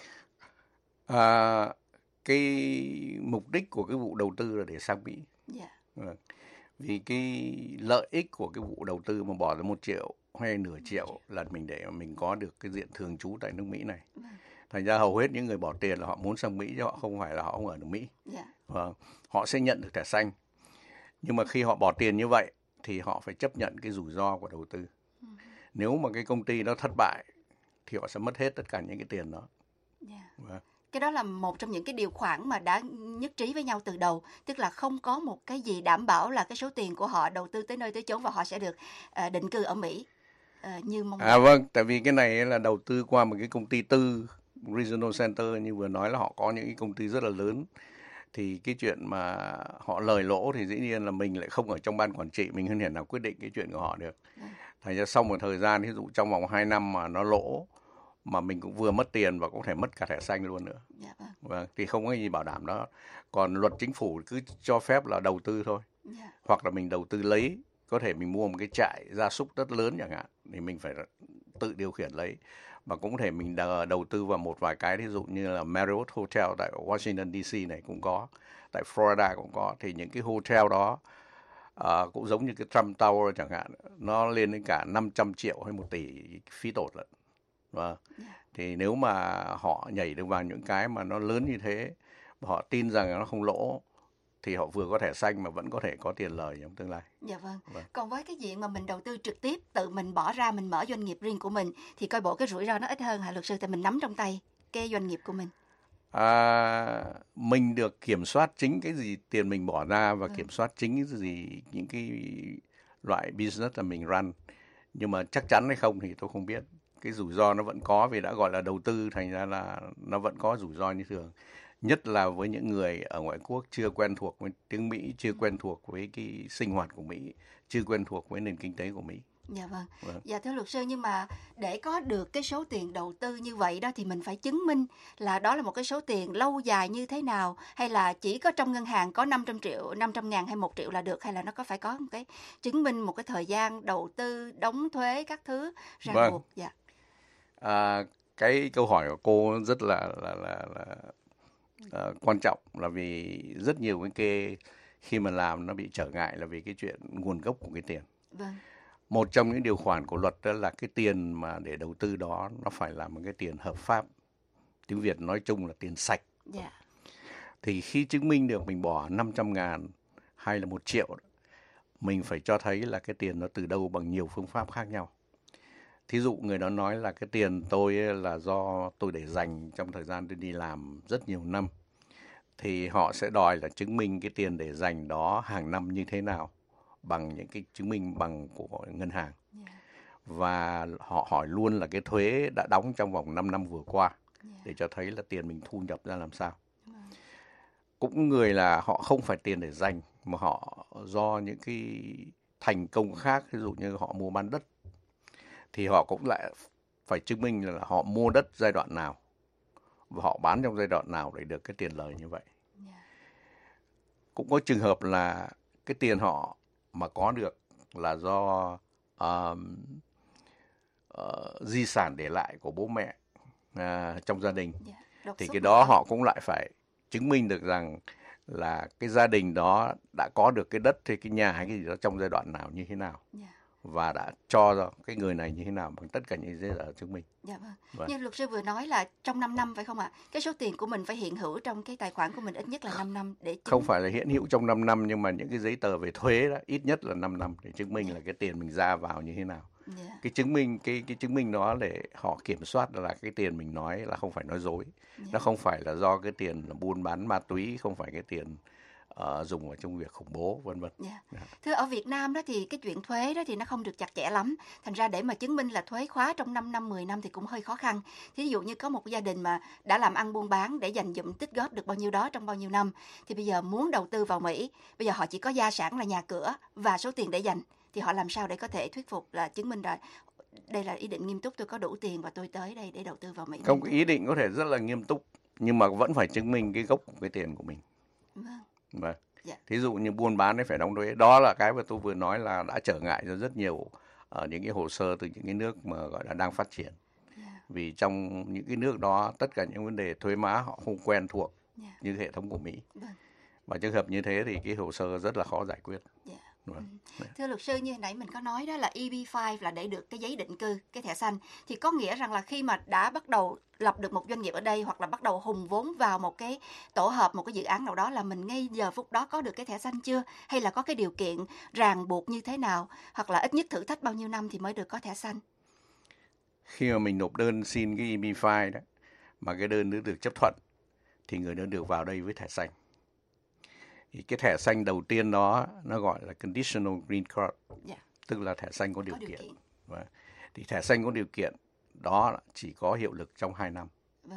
Cái mục đích của cái vụ đầu tư là để sang Mỹ. Vì cái lợi ích của cái vụ đầu tư mà bỏ ra 1 triệu hay $0.5 triệu là để mình có được cái diện thường trú tại nước Mỹ này. Thành ra hầu hết những người bỏ tiền là họ muốn sang Mỹ, chứ họ không phải là họ không ở nước Mỹ. Vâng, họ sẽ nhận được thẻ xanh. Nhưng mà khi họ bỏ tiền như vậy thì họ phải chấp nhận cái rủi ro của đầu tư. Nếu mà cái công ty đó thất bại thì họ sẽ mất hết tất cả những cái tiền đó. Vâng. Cái đó là một trong những cái điều khoản mà đã nhất trí với nhau từ đầu, tức là không có một cái gì đảm bảo là cái số tiền của họ đầu tư tới nơi tới chốn và họ sẽ được định cư ở Mỹ như mong muốn. Vâng, tại vì cái này là đầu tư qua một cái công ty tư, Regional Center, như vừa nói là họ có những cái công ty rất là lớn. Thì cái chuyện mà họ lời lỗ thì dĩ nhiên là mình lại không ở trong ban quản trị, mình không thể nào quyết định cái chuyện của họ được. Thành ra sau một thời gian, ví dụ trong vòng 2 năm mà nó lỗ, mà mình cũng vừa mất tiền và cũng thể mất cả thẻ xanh luôn nữa. Vâng, thì không có gì bảo đảm đó. Còn luật chính phủ cứ cho phép là đầu tư thôi. Hoặc là mình đầu tư lấy, có thể mình mua một cái trại gia súc rất lớn chẳng hạn, thì mình phải tự điều khiển lấy. Và cũng có thể mình đầu tư vào một vài cái, ví dụ như là Marriott Hotel tại Washington DC này cũng có, tại Florida cũng có. Thì những cái hotel đó cũng giống như cái Trump Tower chẳng hạn, nó lên đến cả 500 triệu hay 1 tỷ phí tổn lận. Vâng. Thì nếu mà họ nhảy được vào những cái mà nó lớn như thế, họ tin rằng nó không lỗ, thì họ vừa có thẻ xanh mà vẫn có thể có tiền lời trong tương lai. Dạ vâng. Còn với cái diện mà mình đầu tư trực tiếp, tự mình bỏ ra, mình mở doanh nghiệp riêng của mình, thì coi bộ cái rủi ro nó ít hơn hả luật sư, tại mình nắm trong tay cái doanh nghiệp của mình. Mình được kiểm soát chính cái gì tiền mình bỏ ra và kiểm soát chính cái gì những cái loại business là mình run. Nhưng mà chắc chắn hay không thì tôi không biết. Cái rủi ro nó vẫn có, vì đã gọi là đầu tư, thành ra là nó vẫn có rủi ro như thường. Nhất là với những người ở ngoại quốc chưa quen thuộc với tiếng Mỹ, chưa quen thuộc với cái sinh hoạt của Mỹ, chưa quen thuộc với nền kinh tế của Mỹ. Dạ vâng. Dạ thưa luật sư, nhưng mà để có được cái số tiền đầu tư như vậy đó thì mình phải chứng minh là đó là một cái số tiền lâu dài như thế nào, hay là chỉ có trong ngân hàng có 500.000 hay 1 triệu là được, hay là nó phải có một cái chứng minh một cái thời gian đầu tư, đóng thuế các thứ ràng buộc. Dạ. Cái câu hỏi của cô rất là quan trọng, là vì rất nhiều cái khi mà làm nó bị trở ngại là vì cái chuyện nguồn gốc của cái tiền. Vâng. Một trong những điều khoản của luật đó là cái tiền mà để đầu tư đó nó phải là một cái tiền hợp pháp. Tiếng Việt nói chung là tiền sạch. Yeah. Thì khi chứng minh được mình bỏ 500.000 hay là 1 triệu, mình phải cho thấy là cái tiền nó từ đâu bằng nhiều phương pháp khác nhau. Thí dụ người đó nói là cái tiền tôi là do tôi để dành trong thời gian tôi đi làm rất nhiều năm. Thì họ sẽ đòi là chứng minh cái tiền để dành đó hàng năm như thế nào, bằng những cái chứng minh bằng của ngân hàng. Và họ hỏi luôn là cái thuế đã đóng trong vòng 5 năm vừa qua, để cho thấy là tiền mình thu nhập ra làm sao. Cũng người là họ không phải tiền để dành, mà họ do những cái thành công khác, ví dụ như họ mua bán đất, thì họ cũng lại phải chứng minh là họ mua đất giai đoạn nào và họ bán trong giai đoạn nào để được cái tiền lời như vậy. Cũng có trường hợp là cái tiền họ mà có được là do di sản để lại của bố mẹ trong gia đình. Thì cái đó họ cũng lại phải chứng minh được rằng là cái gia đình đó đã có được cái đất hay cái nhà hay cái gì đó trong giai đoạn nào như thế nào. Và đã cho cái người này như thế nào bằng tất cả những giấy tờ chứng minh. Dạ vâng. Như luật sư vừa nói là trong 5 năm phải không ạ? Cái số tiền của mình phải hiện hữu trong cái tài khoản của mình ít nhất là 5 năm để không phải là hiện hữu trong 5 năm, nhưng mà những cái giấy tờ về thuế đó ít nhất là 5 năm để chứng minh là cái tiền mình ra vào như thế nào. Cái chứng minh đó để họ kiểm soát là cái tiền mình nói là không phải nói dối. Nó không phải là do cái tiền là buôn bán ma túy, không phải cái tiền dùng ở trong việc khủng bố, vân vân. Thưa, ở Việt Nam đó thì cái chuyện thuế đó thì nó không được chặt chẽ lắm. Thành ra để mà chứng minh là thuế khóa trong 5 năm, 10 năm thì cũng hơi khó khăn. Thí dụ như có một gia đình mà đã làm ăn buôn bán để dành dụm tích góp được bao nhiêu đó trong bao nhiêu năm, thì bây giờ muốn đầu tư vào Mỹ, bây giờ họ chỉ có gia sản là nhà cửa và số tiền để dành, thì họ làm sao để có thể thuyết phục là chứng minh rồi đây là ý định nghiêm túc, tôi có đủ tiền và tôi tới đây để đầu tư vào Mỹ. Không, ý định có thể rất là nghiêm túc, nhưng mà vẫn phải chứng minh cái gốc của cái tiền của mình. Vâng. Thí dụ như buôn bán ấy phải đóng thuế, đó là cái mà tôi vừa nói là đã trở ngại cho rất nhiều những cái hồ sơ từ những cái nước mà gọi là đang phát triển. Vì trong những cái nước đó tất cả những vấn đề thuế má họ không quen thuộc như hệ thống của Mỹ. Và trường hợp như thế thì cái hồ sơ rất là khó giải quyết. Thưa luật sư, như hồi nãy mình có nói đó là EB5 là để được cái giấy định cư, cái thẻ xanh, thì có nghĩa rằng là khi mà đã bắt đầu lập được một doanh nghiệp ở đây hoặc là bắt đầu hùng vốn vào một cái tổ hợp, một cái dự án nào đó là mình ngay giờ phút đó có được cái thẻ xanh chưa? Hay là có cái điều kiện ràng buộc như thế nào? Hoặc là ít nhất thử thách bao nhiêu năm thì mới được có thẻ xanh? Khi mà mình nộp đơn xin cái EB5 đó, mà cái đơn đó được chấp thuận, thì người đó được vào đây với thẻ xanh. Thì cái thẻ xanh đầu tiên đó nó gọi là conditional green card, tức là thẻ xanh có điều kiện. Thì thẻ xanh có điều kiện đó chỉ có hiệu lực trong 2 năm.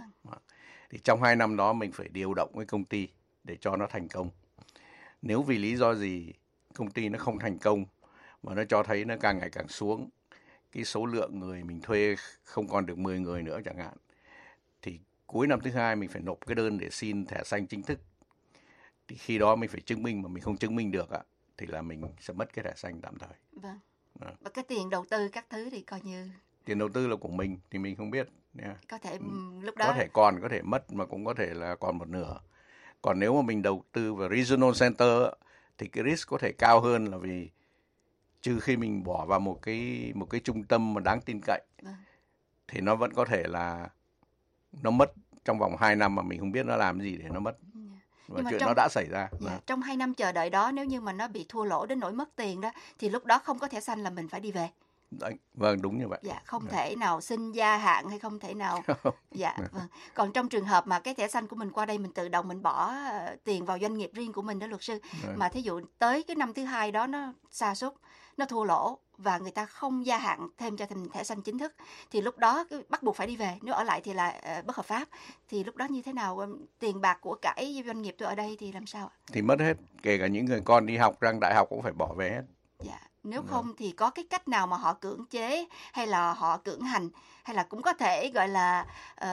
Thì trong 2 năm đó mình phải điều động cái công ty để cho nó thành công. Nếu vì lý do gì công ty nó không thành công mà nó cho thấy nó càng ngày càng xuống, cái số lượng người mình thuê không còn được 10 người nữa chẳng hạn, thì cuối năm thứ 2 mình phải nộp cái đơn để xin thẻ xanh chính thức. Thì khi đó mình phải chứng minh, mà mình không chứng minh được thì là mình sẽ mất cái thẻ xanh tạm thời. Vâng. Và cái tiền đầu tư các thứ thì coi như tiền đầu tư là của mình thì mình không biết. Có thể lúc đó có thể còn, có thể mất, mà cũng có thể là còn một nửa. Còn nếu mà mình đầu tư vào regional center thì cái risk có thể cao hơn, là vì trừ khi mình bỏ vào một cái trung tâm mà đáng tin cậy, thì nó vẫn có thể là nó mất trong vòng 2 năm mà mình không biết nó làm gì để nó mất. Và chuyện nó đã xảy ra. Trong 2 năm chờ đợi đó, nếu như mà nó bị thua lỗ đến nỗi mất tiền đó, thì lúc đó không có thẻ xanh là mình phải đi về. Vâng, đúng như vậy. Không thể nào xin gia hạn hay không thể nào. Vâng. Còn trong trường hợp mà cái thẻ xanh của mình qua đây mình tự động mình bỏ tiền vào doanh nghiệp riêng của mình đó luật sư, mà thí dụ tới cái năm thứ 2 đó nó sa sút, nó thua lỗ và người ta không gia hạn thêm cho thành thẻ xanh chính thức, thì lúc đó bắt buộc phải đi về. Nếu ở lại thì là bất hợp pháp. Thì lúc đó như thế nào? Tiền bạc của cải doanh nghiệp tôi ở đây thì làm sao? Thì mất hết. Kể cả những người con đi học răng đại học cũng phải bỏ về hết. Nếu không thì có cái cách nào mà họ cưỡng chế hay là họ cưỡng hành, hay là cũng có thể gọi là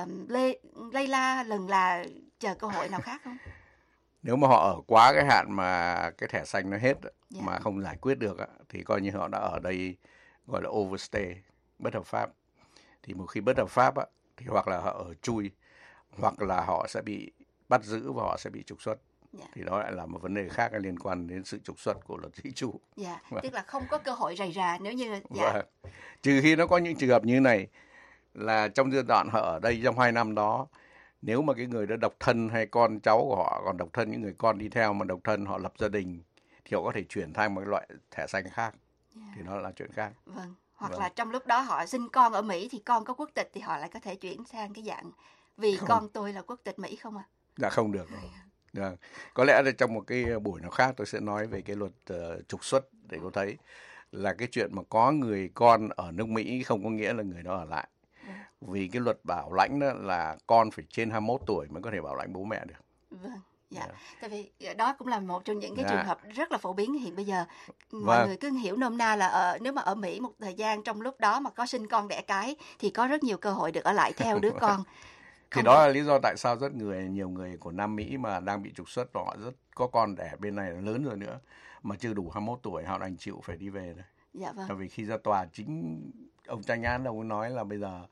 lây la lần là chờ cơ hội nào khác không? Nếu mà họ ở quá cái hạn mà cái thẻ xanh nó hết mà không giải quyết được thì coi như họ đã ở đây, gọi là overstay, bất hợp pháp. Thì một khi bất hợp pháp thì hoặc là họ ở chui, hoặc là họ sẽ bị bắt giữ và họ sẽ bị trục xuất. Thì đó lại là một vấn đề khác liên quan đến sự trục xuất của luật di trú. Tức là không có cơ hội rầy rà nếu như trừ khi nó có những trường hợp như này, là trong giai đoạn họ ở đây trong 2 năm đó, nếu mà cái người đó độc thân hay con cháu của họ còn độc thân, những người con đi theo mà độc thân, họ lập gia đình, thì họ có thể chuyển sang một loại thẻ xanh khác. Thì đó là chuyện khác. Hoặc là trong lúc đó họ sinh con ở Mỹ thì con có quốc tịch thì họ lại có thể chuyển sang cái dạng vì không. Con tôi là quốc tịch Mỹ không ạ? Dạ không được. Có lẽ là trong một cái buổi nào khác tôi sẽ nói về cái luật trục xuất, để có thấy là cái chuyện mà có người con ở nước Mỹ không có nghĩa là người đó ở lại. Vì cái luật bảo lãnh đó là con phải trên 21 tuổi mới có thể bảo lãnh bố mẹ được. Tại vì đó cũng là một trong những cái trường hợp rất là phổ biến hiện bây giờ. Mọi người cứ hiểu nôm na là nếu mà ở Mỹ một thời gian, trong lúc đó mà có sinh con đẻ cái thì có rất nhiều cơ hội được ở lại theo đứa con. Thì đó là lý do tại sao nhiều người của Nam Mỹ mà đang bị trục xuất, họ rất có con đẻ bên này lớn rồi nữa, mà chưa đủ 21 tuổi họ đành chịu phải đi về rồi. Tại vì khi ra tòa, chính ông tranh án ông nói là bây giờ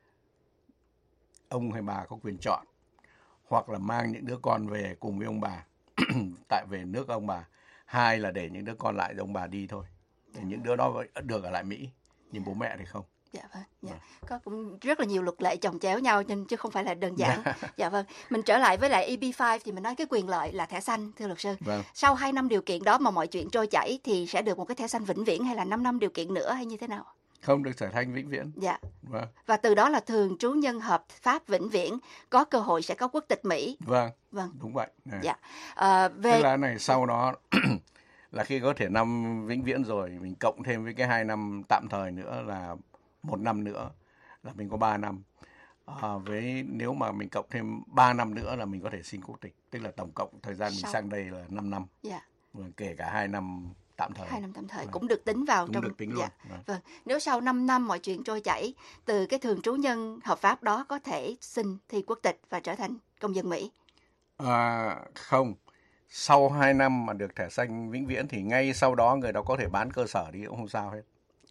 ông hay bà có quyền chọn, hoặc là mang những đứa con về cùng với ông bà tại về nước ông bà, hai là để những đứa con lại ông bà đi thôi. Thì những đứa đó được ở lại Mỹ, nhưng bố mẹ thì không. Có cũng rất là nhiều luật lệ chồng chéo nhau nên chứ không phải là đơn giản. Mình trở lại với lại EB5 thì mình nói cái quyền lợi là thẻ xanh, thưa luật sư. Sau 2 năm điều kiện đó mà mọi chuyện trôi chảy thì sẽ được một cái thẻ xanh vĩnh viễn, hay là 5 năm điều kiện nữa, hay như thế nào? Không được trở thành vĩnh viễn. Và từ đó là thường trú nhân hợp pháp vĩnh viễn, có cơ hội sẽ có quốc tịch Mỹ. Đúng vậy. Tức là này, sau đó là khi có thể năm vĩnh viễn rồi, mình cộng thêm với cái 2 năm tạm thời nữa là 1 năm nữa là mình có 3 năm. Nếu mà mình cộng thêm 3 năm nữa là mình có thể xin quốc tịch. Tức là tổng cộng thời gian mình sang đây là 5 năm. Kể cả 2 năm tạm thời. 2 năm tạm thời cũng được tính vào trong. Được tính luôn. Nếu sau 5 năm mọi chuyện trôi chảy, từ cái thường trú nhân hợp pháp đó có thể xin thi quốc tịch và trở thành công dân Mỹ. Không. Sau 2 năm mà được thẻ xanh vĩnh viễn thì ngay sau đó người đó có thể bán cơ sở đi cũng không sao hết.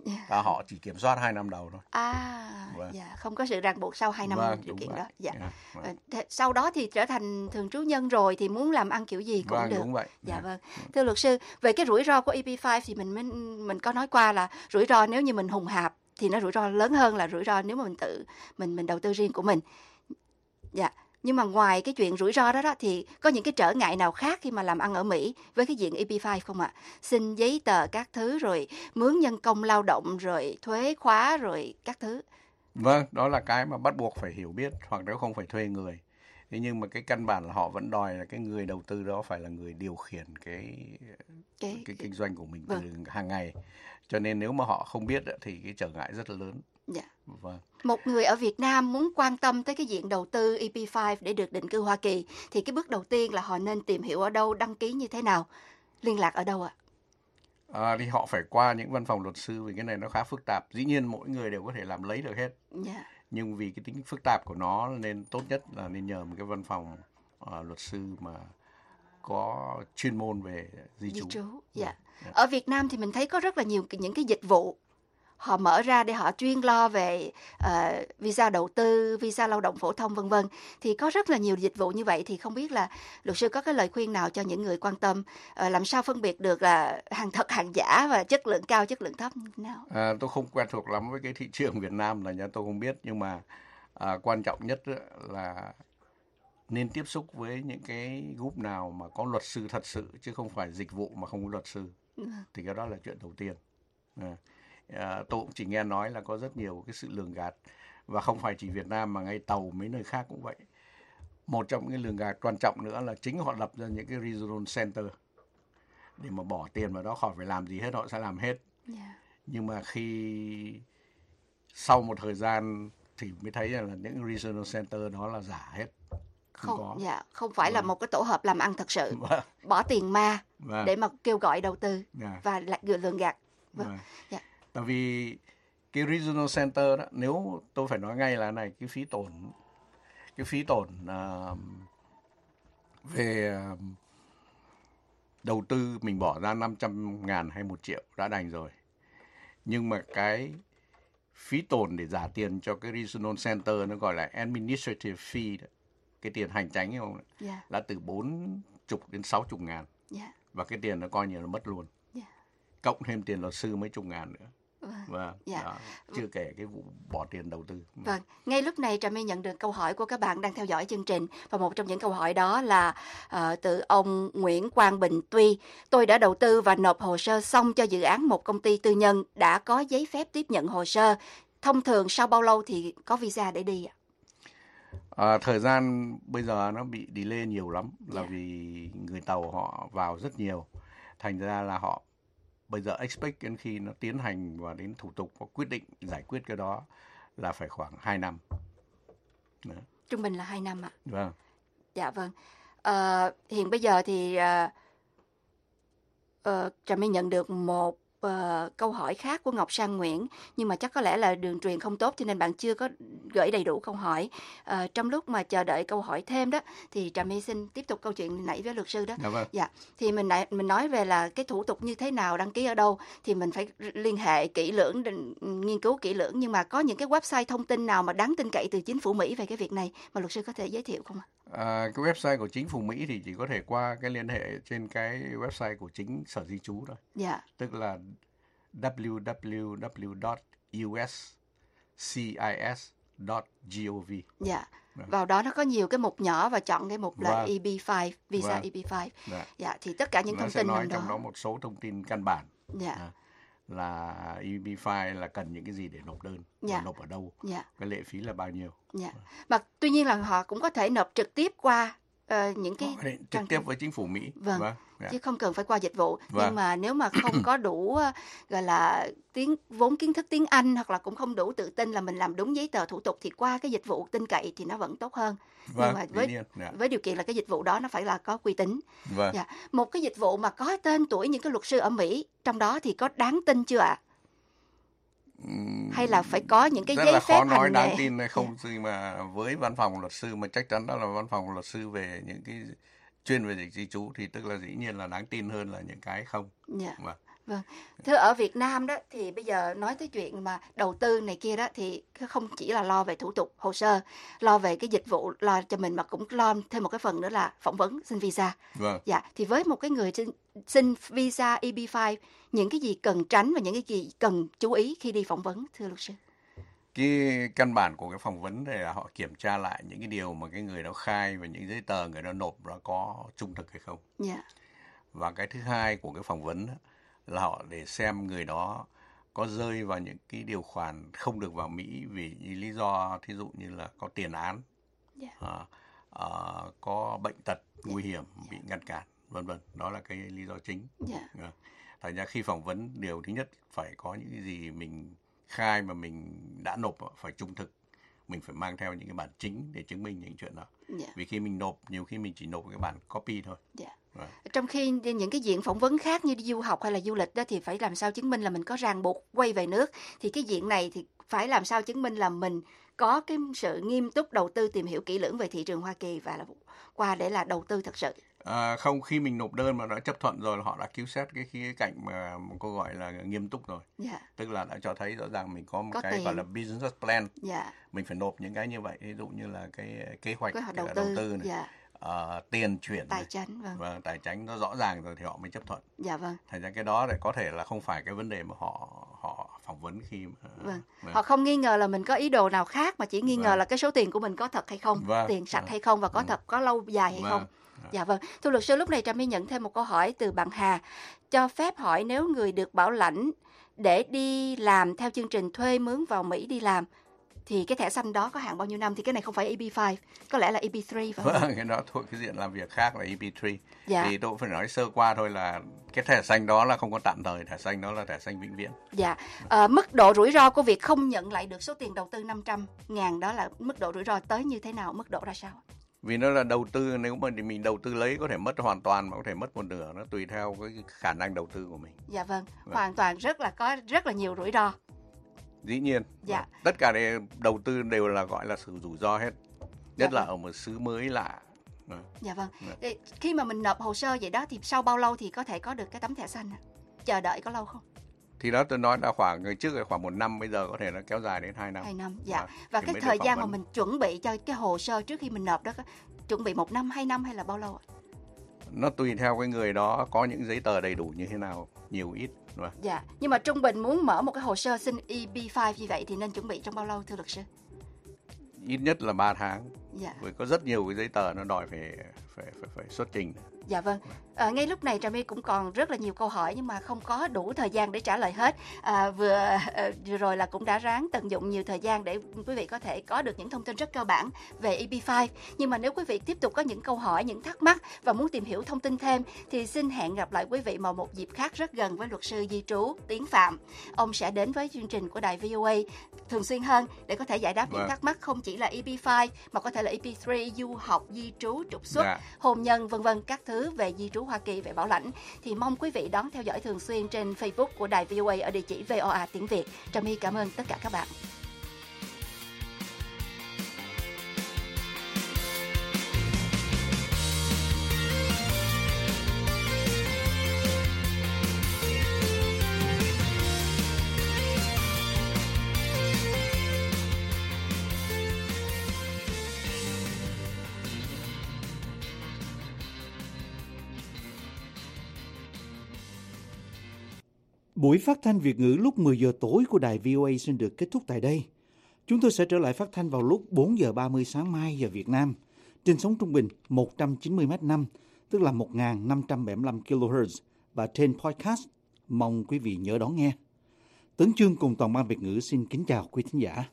Họ chỉ kiểm soát 2 năm đầu thôi. Dạ, không có sự ràng buộc sau 2 năm điều kiện đó. Dạ. Sau đó thì trở thành thường trú nhân rồi thì muốn làm ăn kiểu gì cũng được. Đúng vậy. Dạ vâng. Thưa luật sư, về cái rủi ro của EB5 thì mình có nói qua là rủi ro nếu như mình hùng hạp thì nó rủi ro lớn hơn là rủi ro nếu mà mình đầu tư riêng của mình. Dạ. Nhưng mà ngoài cái chuyện rủi ro đó thì có những cái trở ngại nào khác khi mà làm ăn ở Mỹ với cái diện EB5 không ạ? Xin giấy tờ các thứ, rồi mướn nhân công lao động, rồi thuế khóa, rồi các thứ. Vâng, đó là cái mà bắt buộc phải hiểu biết, hoặc nếu không phải thuê người. Thế nhưng mà cái căn bản là họ vẫn đòi là cái người đầu tư đó phải là người điều khiển cái kinh doanh của mình từ hàng ngày. Cho nên nếu mà họ không biết thì cái trở ngại rất là lớn. Dạ. Vâng. Một người ở Việt Nam muốn quan tâm tới cái diện đầu tư EB5 để được định cư Hoa Kỳ thì cái bước đầu tiên là họ nên tìm hiểu ở đâu, đăng ký như thế nào, liên lạc ở đâu ạ? Thì họ phải qua những văn phòng luật sư, vì cái này nó khá phức tạp. Dĩ nhiên mỗi người đều có thể làm lấy được hết. Yeah. Nhưng vì cái tính phức tạp của nó nên tốt nhất là nên nhờ một cái văn phòng luật sư mà có chuyên môn về di trú. Yeah. Ở Việt Nam thì mình thấy có rất là nhiều những cái dịch vụ họ mở ra để họ chuyên lo về visa đầu tư, visa lao động phổ thông vân vân. Thì có rất là nhiều dịch vụ như vậy, thì không biết là luật sư có cái lời khuyên nào cho những người quan tâm làm sao phân biệt được là hàng thật hàng giả và chất lượng cao, chất lượng thấp như thế nào? Tôi không quen thuộc lắm với cái thị trường Việt Nam là tôi không biết, nhưng mà quan trọng nhất là nên tiếp xúc với những cái group nào mà có luật sư thật sự, chứ không phải dịch vụ mà không có luật sư. Thì cái đó là chuyện đầu tiên. Tôi cũng chỉ nghe nói là có rất nhiều cái sự lường gạt, và không phải chỉ Việt Nam mà ngay Tàu mấy nơi khác cũng vậy. Một trong những cái lường gạt quan trọng nữa là chính họ lập ra những cái regional center để mà bỏ tiền vào đó, khỏi phải làm gì hết, họ sẽ làm hết. Nhưng mà khi sau một thời gian thì mới thấy là những regional center đó là giả hết. Không phải là một cái tổ hợp làm ăn thật sự. Bỏ tiền ma để mà kêu gọi đầu tư và lại lường gạt. Tại vì cái regional center đó, nếu tôi phải nói ngay là này, cái phí tổn về đầu tư mình bỏ ra 500.000 hay 1 triệu đã đành rồi. Nhưng mà cái phí tổn để trả tiền cho cái regional center nó gọi là administrative fee đó, cái tiền hành chánh không? Là từ 40 đến 60 ngàn. Và cái tiền nó coi như là mất luôn. Cộng thêm tiền luật sư mấy chục ngàn nữa. Chưa kể cái vụ bỏ tiền đầu tư. Vâng, ngay lúc này Trà My nhận được câu hỏi của các bạn đang theo dõi chương trình, và một trong những câu hỏi đó là từ ông Nguyễn Quang Bình Tuy. Tôi đã đầu tư và nộp hồ sơ xong cho dự án một công ty tư nhân, đã có giấy phép tiếp nhận hồ sơ. Thông thường sau bao lâu thì có visa để đi ạ? Thời gian bây giờ nó bị delay nhiều lắm, là vì người Tàu họ vào rất nhiều, thành ra là họ bây giờ expect đến khi nó tiến hành và đến thủ tục và quyết định giải quyết cái đó là phải khoảng 2 năm. Trung bình là 2 năm ạ? Vâng. Dạ vâng. Hiện bây giờ thì Trà My nhận được một câu hỏi khác của Ngọc Sang Nguyễn, nhưng mà chắc có lẽ là đường truyền không tốt cho nên bạn chưa có gửi đầy đủ câu hỏi. Trong lúc mà chờ đợi câu hỏi thêm đó thì Trà My xin tiếp tục câu chuyện nãy với luật sư đó. Dạ. Thì mình nói về là cái thủ tục như thế nào, đăng ký ở đâu thì mình phải liên hệ kỹ lưỡng, nghiên cứu kỹ lưỡng, nhưng mà có những cái website thông tin nào mà đáng tin cậy từ chính phủ Mỹ về cái việc này mà luật sư có thể giới thiệu không ạ? Cái website của chính phủ Mỹ thì chỉ có thể qua cái liên hệ trên cái website của chính Sở Di trú thôi. Tức là www.uscis.gov. Vào đó nó có nhiều cái mục nhỏ và chọn cái mục là EB5, visa EB5. Thì tất cả những thông tin nói trong đó một số thông tin căn bản. Là EB5 là cần những cái gì để nộp đơn, nộp ở đâu, cái lệ phí là bao nhiêu. Mà tuy nhiên là họ cũng có thể nộp trực tiếp qua những cái trực tiếp với chính phủ Mỹ. Chứ không cần phải qua dịch vụ. Nhưng mà nếu mà không có đủ gọi là vốn kiến thức tiếng Anh, hoặc là cũng không đủ tự tin là mình làm đúng giấy tờ thủ tục, thì qua cái dịch vụ tin cậy thì nó vẫn tốt hơn. Nhưng mà với điều kiện là cái dịch vụ đó nó phải là có uy tín. Một cái dịch vụ mà có tên tuổi những cái luật sư ở Mỹ trong đó thì có đáng tin chưa ạ? Hay là phải có những cái giấy phép hành nghề? Rất là khó nói đáng tin hay không, gì mà với văn phòng luật sư mà chắc chắn đó là văn phòng luật sư về những cái chuyên về dịch di trú thì tức là dĩ nhiên là đáng tin hơn là những cái không. Vâng. Thưa ở Việt Nam đó thì bây giờ nói tới chuyện mà đầu tư này kia đó thì không chỉ là lo về thủ tục hồ sơ, lo về cái dịch vụ lo cho mình mà cũng lo thêm một cái phần nữa là phỏng vấn xin visa. Vâng. Dạ, thì với một cái người xin visa EB5, những cái gì cần tránh và những cái gì cần chú ý khi đi phỏng vấn thưa luật sư? Cái căn bản của cái phỏng vấn này là họ kiểm tra lại những cái điều mà cái người đó khai và những giấy tờ người đó nộp nó có trung thực hay không. Dạ. Và cái thứ hai của cái phỏng vấn là họ để xem người đó có rơi vào những cái điều khoản không được vào Mỹ vì lý do thí dụ như là có tiền án, có bệnh tật nguy hiểm bị ngăn cản, vân vân. Đó là cái lý do chính. Thành ra khi phỏng vấn, điều thứ nhất phải có những cái gì mình khai mà mình đã nộp phải trung thực. Mình phải mang theo những cái bản chính để chứng minh những chuyện đó. Vì khi mình nộp, nhiều khi mình chỉ nộp cái bản copy thôi. Trong khi những cái diện phỏng vấn khác như đi du học hay là du lịch đó thì phải làm sao chứng minh là mình có ràng buộc quay về nước. Thì cái diện này thì phải làm sao chứng minh là mình có cái sự nghiêm túc đầu tư tìm hiểu kỹ lưỡng về thị trường Hoa Kỳ và là qua để là đầu tư thật sự. Không, khi mình nộp đơn mà đã chấp thuận rồi là họ đã cứu xét cái khía cạnh mà cô gọi là nghiêm túc rồi. Tức là đã cho thấy rõ ràng mình có một cái gọi là business plan. Mình phải nộp những cái như vậy, ví dụ như là cái kế hoạch đầu tư này. Tiền chuyển tài chánh, và tài chánh nó rõ ràng rồi thì họ mới chấp thuận. Dạ vâng. Thành ra cái đó lại có thể là không phải cái vấn đề mà họ phỏng vấn khi mà, họ không nghi ngờ là mình có ý đồ nào khác mà chỉ nghi ngờ là cái số tiền của mình có thật hay không, tiền sạch hay không và có thật có lâu dài hay không. Dạ vâng. Thưa luật sư, lúc này Trà My nhận thêm một câu hỏi từ bạn Hà. Cho phép hỏi nếu người được bảo lãnh để đi làm theo chương trình thuê mướn vào Mỹ đi làm thì cái thẻ xanh đó có hạn bao nhiêu năm? Thì cái này không phải EB5, có lẽ là EB3 phải không? Vâng, cái đó thuộc cái diện làm việc khác là EB3. Thì tôi phải nói sơ qua thôi là cái thẻ xanh đó là không có tạm thời, thẻ xanh đó là thẻ xanh vĩnh viễn. Dạ. Mức độ rủi ro của việc không nhận lại được số tiền đầu tư 500.000 đó là mức độ rủi ro tới như thế nào, mức độ ra sao? Vì nó là đầu tư, nếu mà mình đầu tư lấy có thể mất hoàn toàn mà có thể mất một nửa, nó tùy theo cái khả năng đầu tư của mình. Dạ vâng, hoàn toàn có rất là nhiều rủi ro. Dĩ nhiên. Tất cả đầu tư đều là gọi là sự rủi ro hết. Nhất là ở một xứ mới lạ. Dạ vâng. Khi mà mình nộp hồ sơ vậy đó thì sau bao lâu thì có thể có được cái tấm thẻ xanh? Chờ đợi có lâu không? Thì đó tôi nói là người trước là khoảng 1 năm, bây giờ có thể nó kéo dài đến 2 năm. 2 năm, dạ. Và cái thời gian mà mình chuẩn bị cho cái hồ sơ trước khi mình nộp đó, chuẩn bị 1 năm, 2 năm hay là bao lâu ạ? Nó tùy theo cái người đó có những giấy tờ đầy đủ như thế nào, nhiều ít. Dạ, nhưng mà trung bình muốn mở một cái hồ sơ xin EB5 như vậy thì nên chuẩn bị trong bao lâu thưa luật sư? Ít nhất là 3 tháng. Vì có rất nhiều cái giấy tờ nó đòi phải xuất trình. Dạ vâng. Ngay lúc này Trà My cũng còn rất là nhiều câu hỏi nhưng mà không có đủ thời gian để trả lời hết. Vừa rồi là cũng đã ráng tận dụng nhiều thời gian để quý vị có thể có được những thông tin rất cơ bản về EB5. Nhưng mà nếu quý vị tiếp tục có những câu hỏi, những thắc mắc và muốn tìm hiểu thông tin thêm thì xin hẹn gặp lại quý vị vào một dịp khác rất gần với luật sư di trú Tiến Phạm. Ông sẽ đến với chương trình của đài VOA thường xuyên hơn để có thể giải đáp những thắc mắc không chỉ là EB5 mà có thể là EB3, du học, di trú, trục xuất, hôn nhân vân vân, các thứ về di trú Hoa Kỳ, về bảo lãnh. Thì mong quý vị đón theo dõi thường xuyên trên Facebook của đài VOA ở địa chỉ VOA tiếng Việt. Trà My cảm ơn tất cả các bạn. Buổi phát thanh Việt ngữ lúc 10 giờ tối của đài VOA xin được kết thúc tại đây. Chúng tôi sẽ trở lại phát thanh vào lúc 4 giờ 30 sáng mai giờ Việt Nam, trên sóng trung bình 190 m5, tức là 1.575 kHz, và trên podcast. Mong quý vị nhớ đón nghe. Tấn Chương cùng toàn ban Việt ngữ xin kính chào quý thính giả.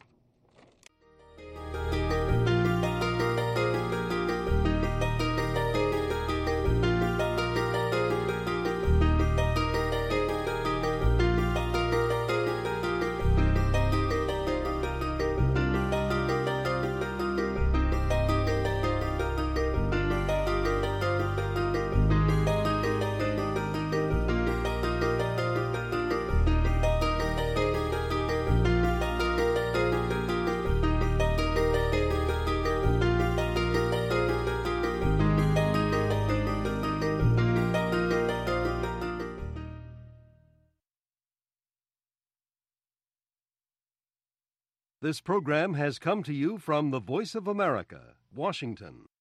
This program has come to you from the Voice of America, Washington.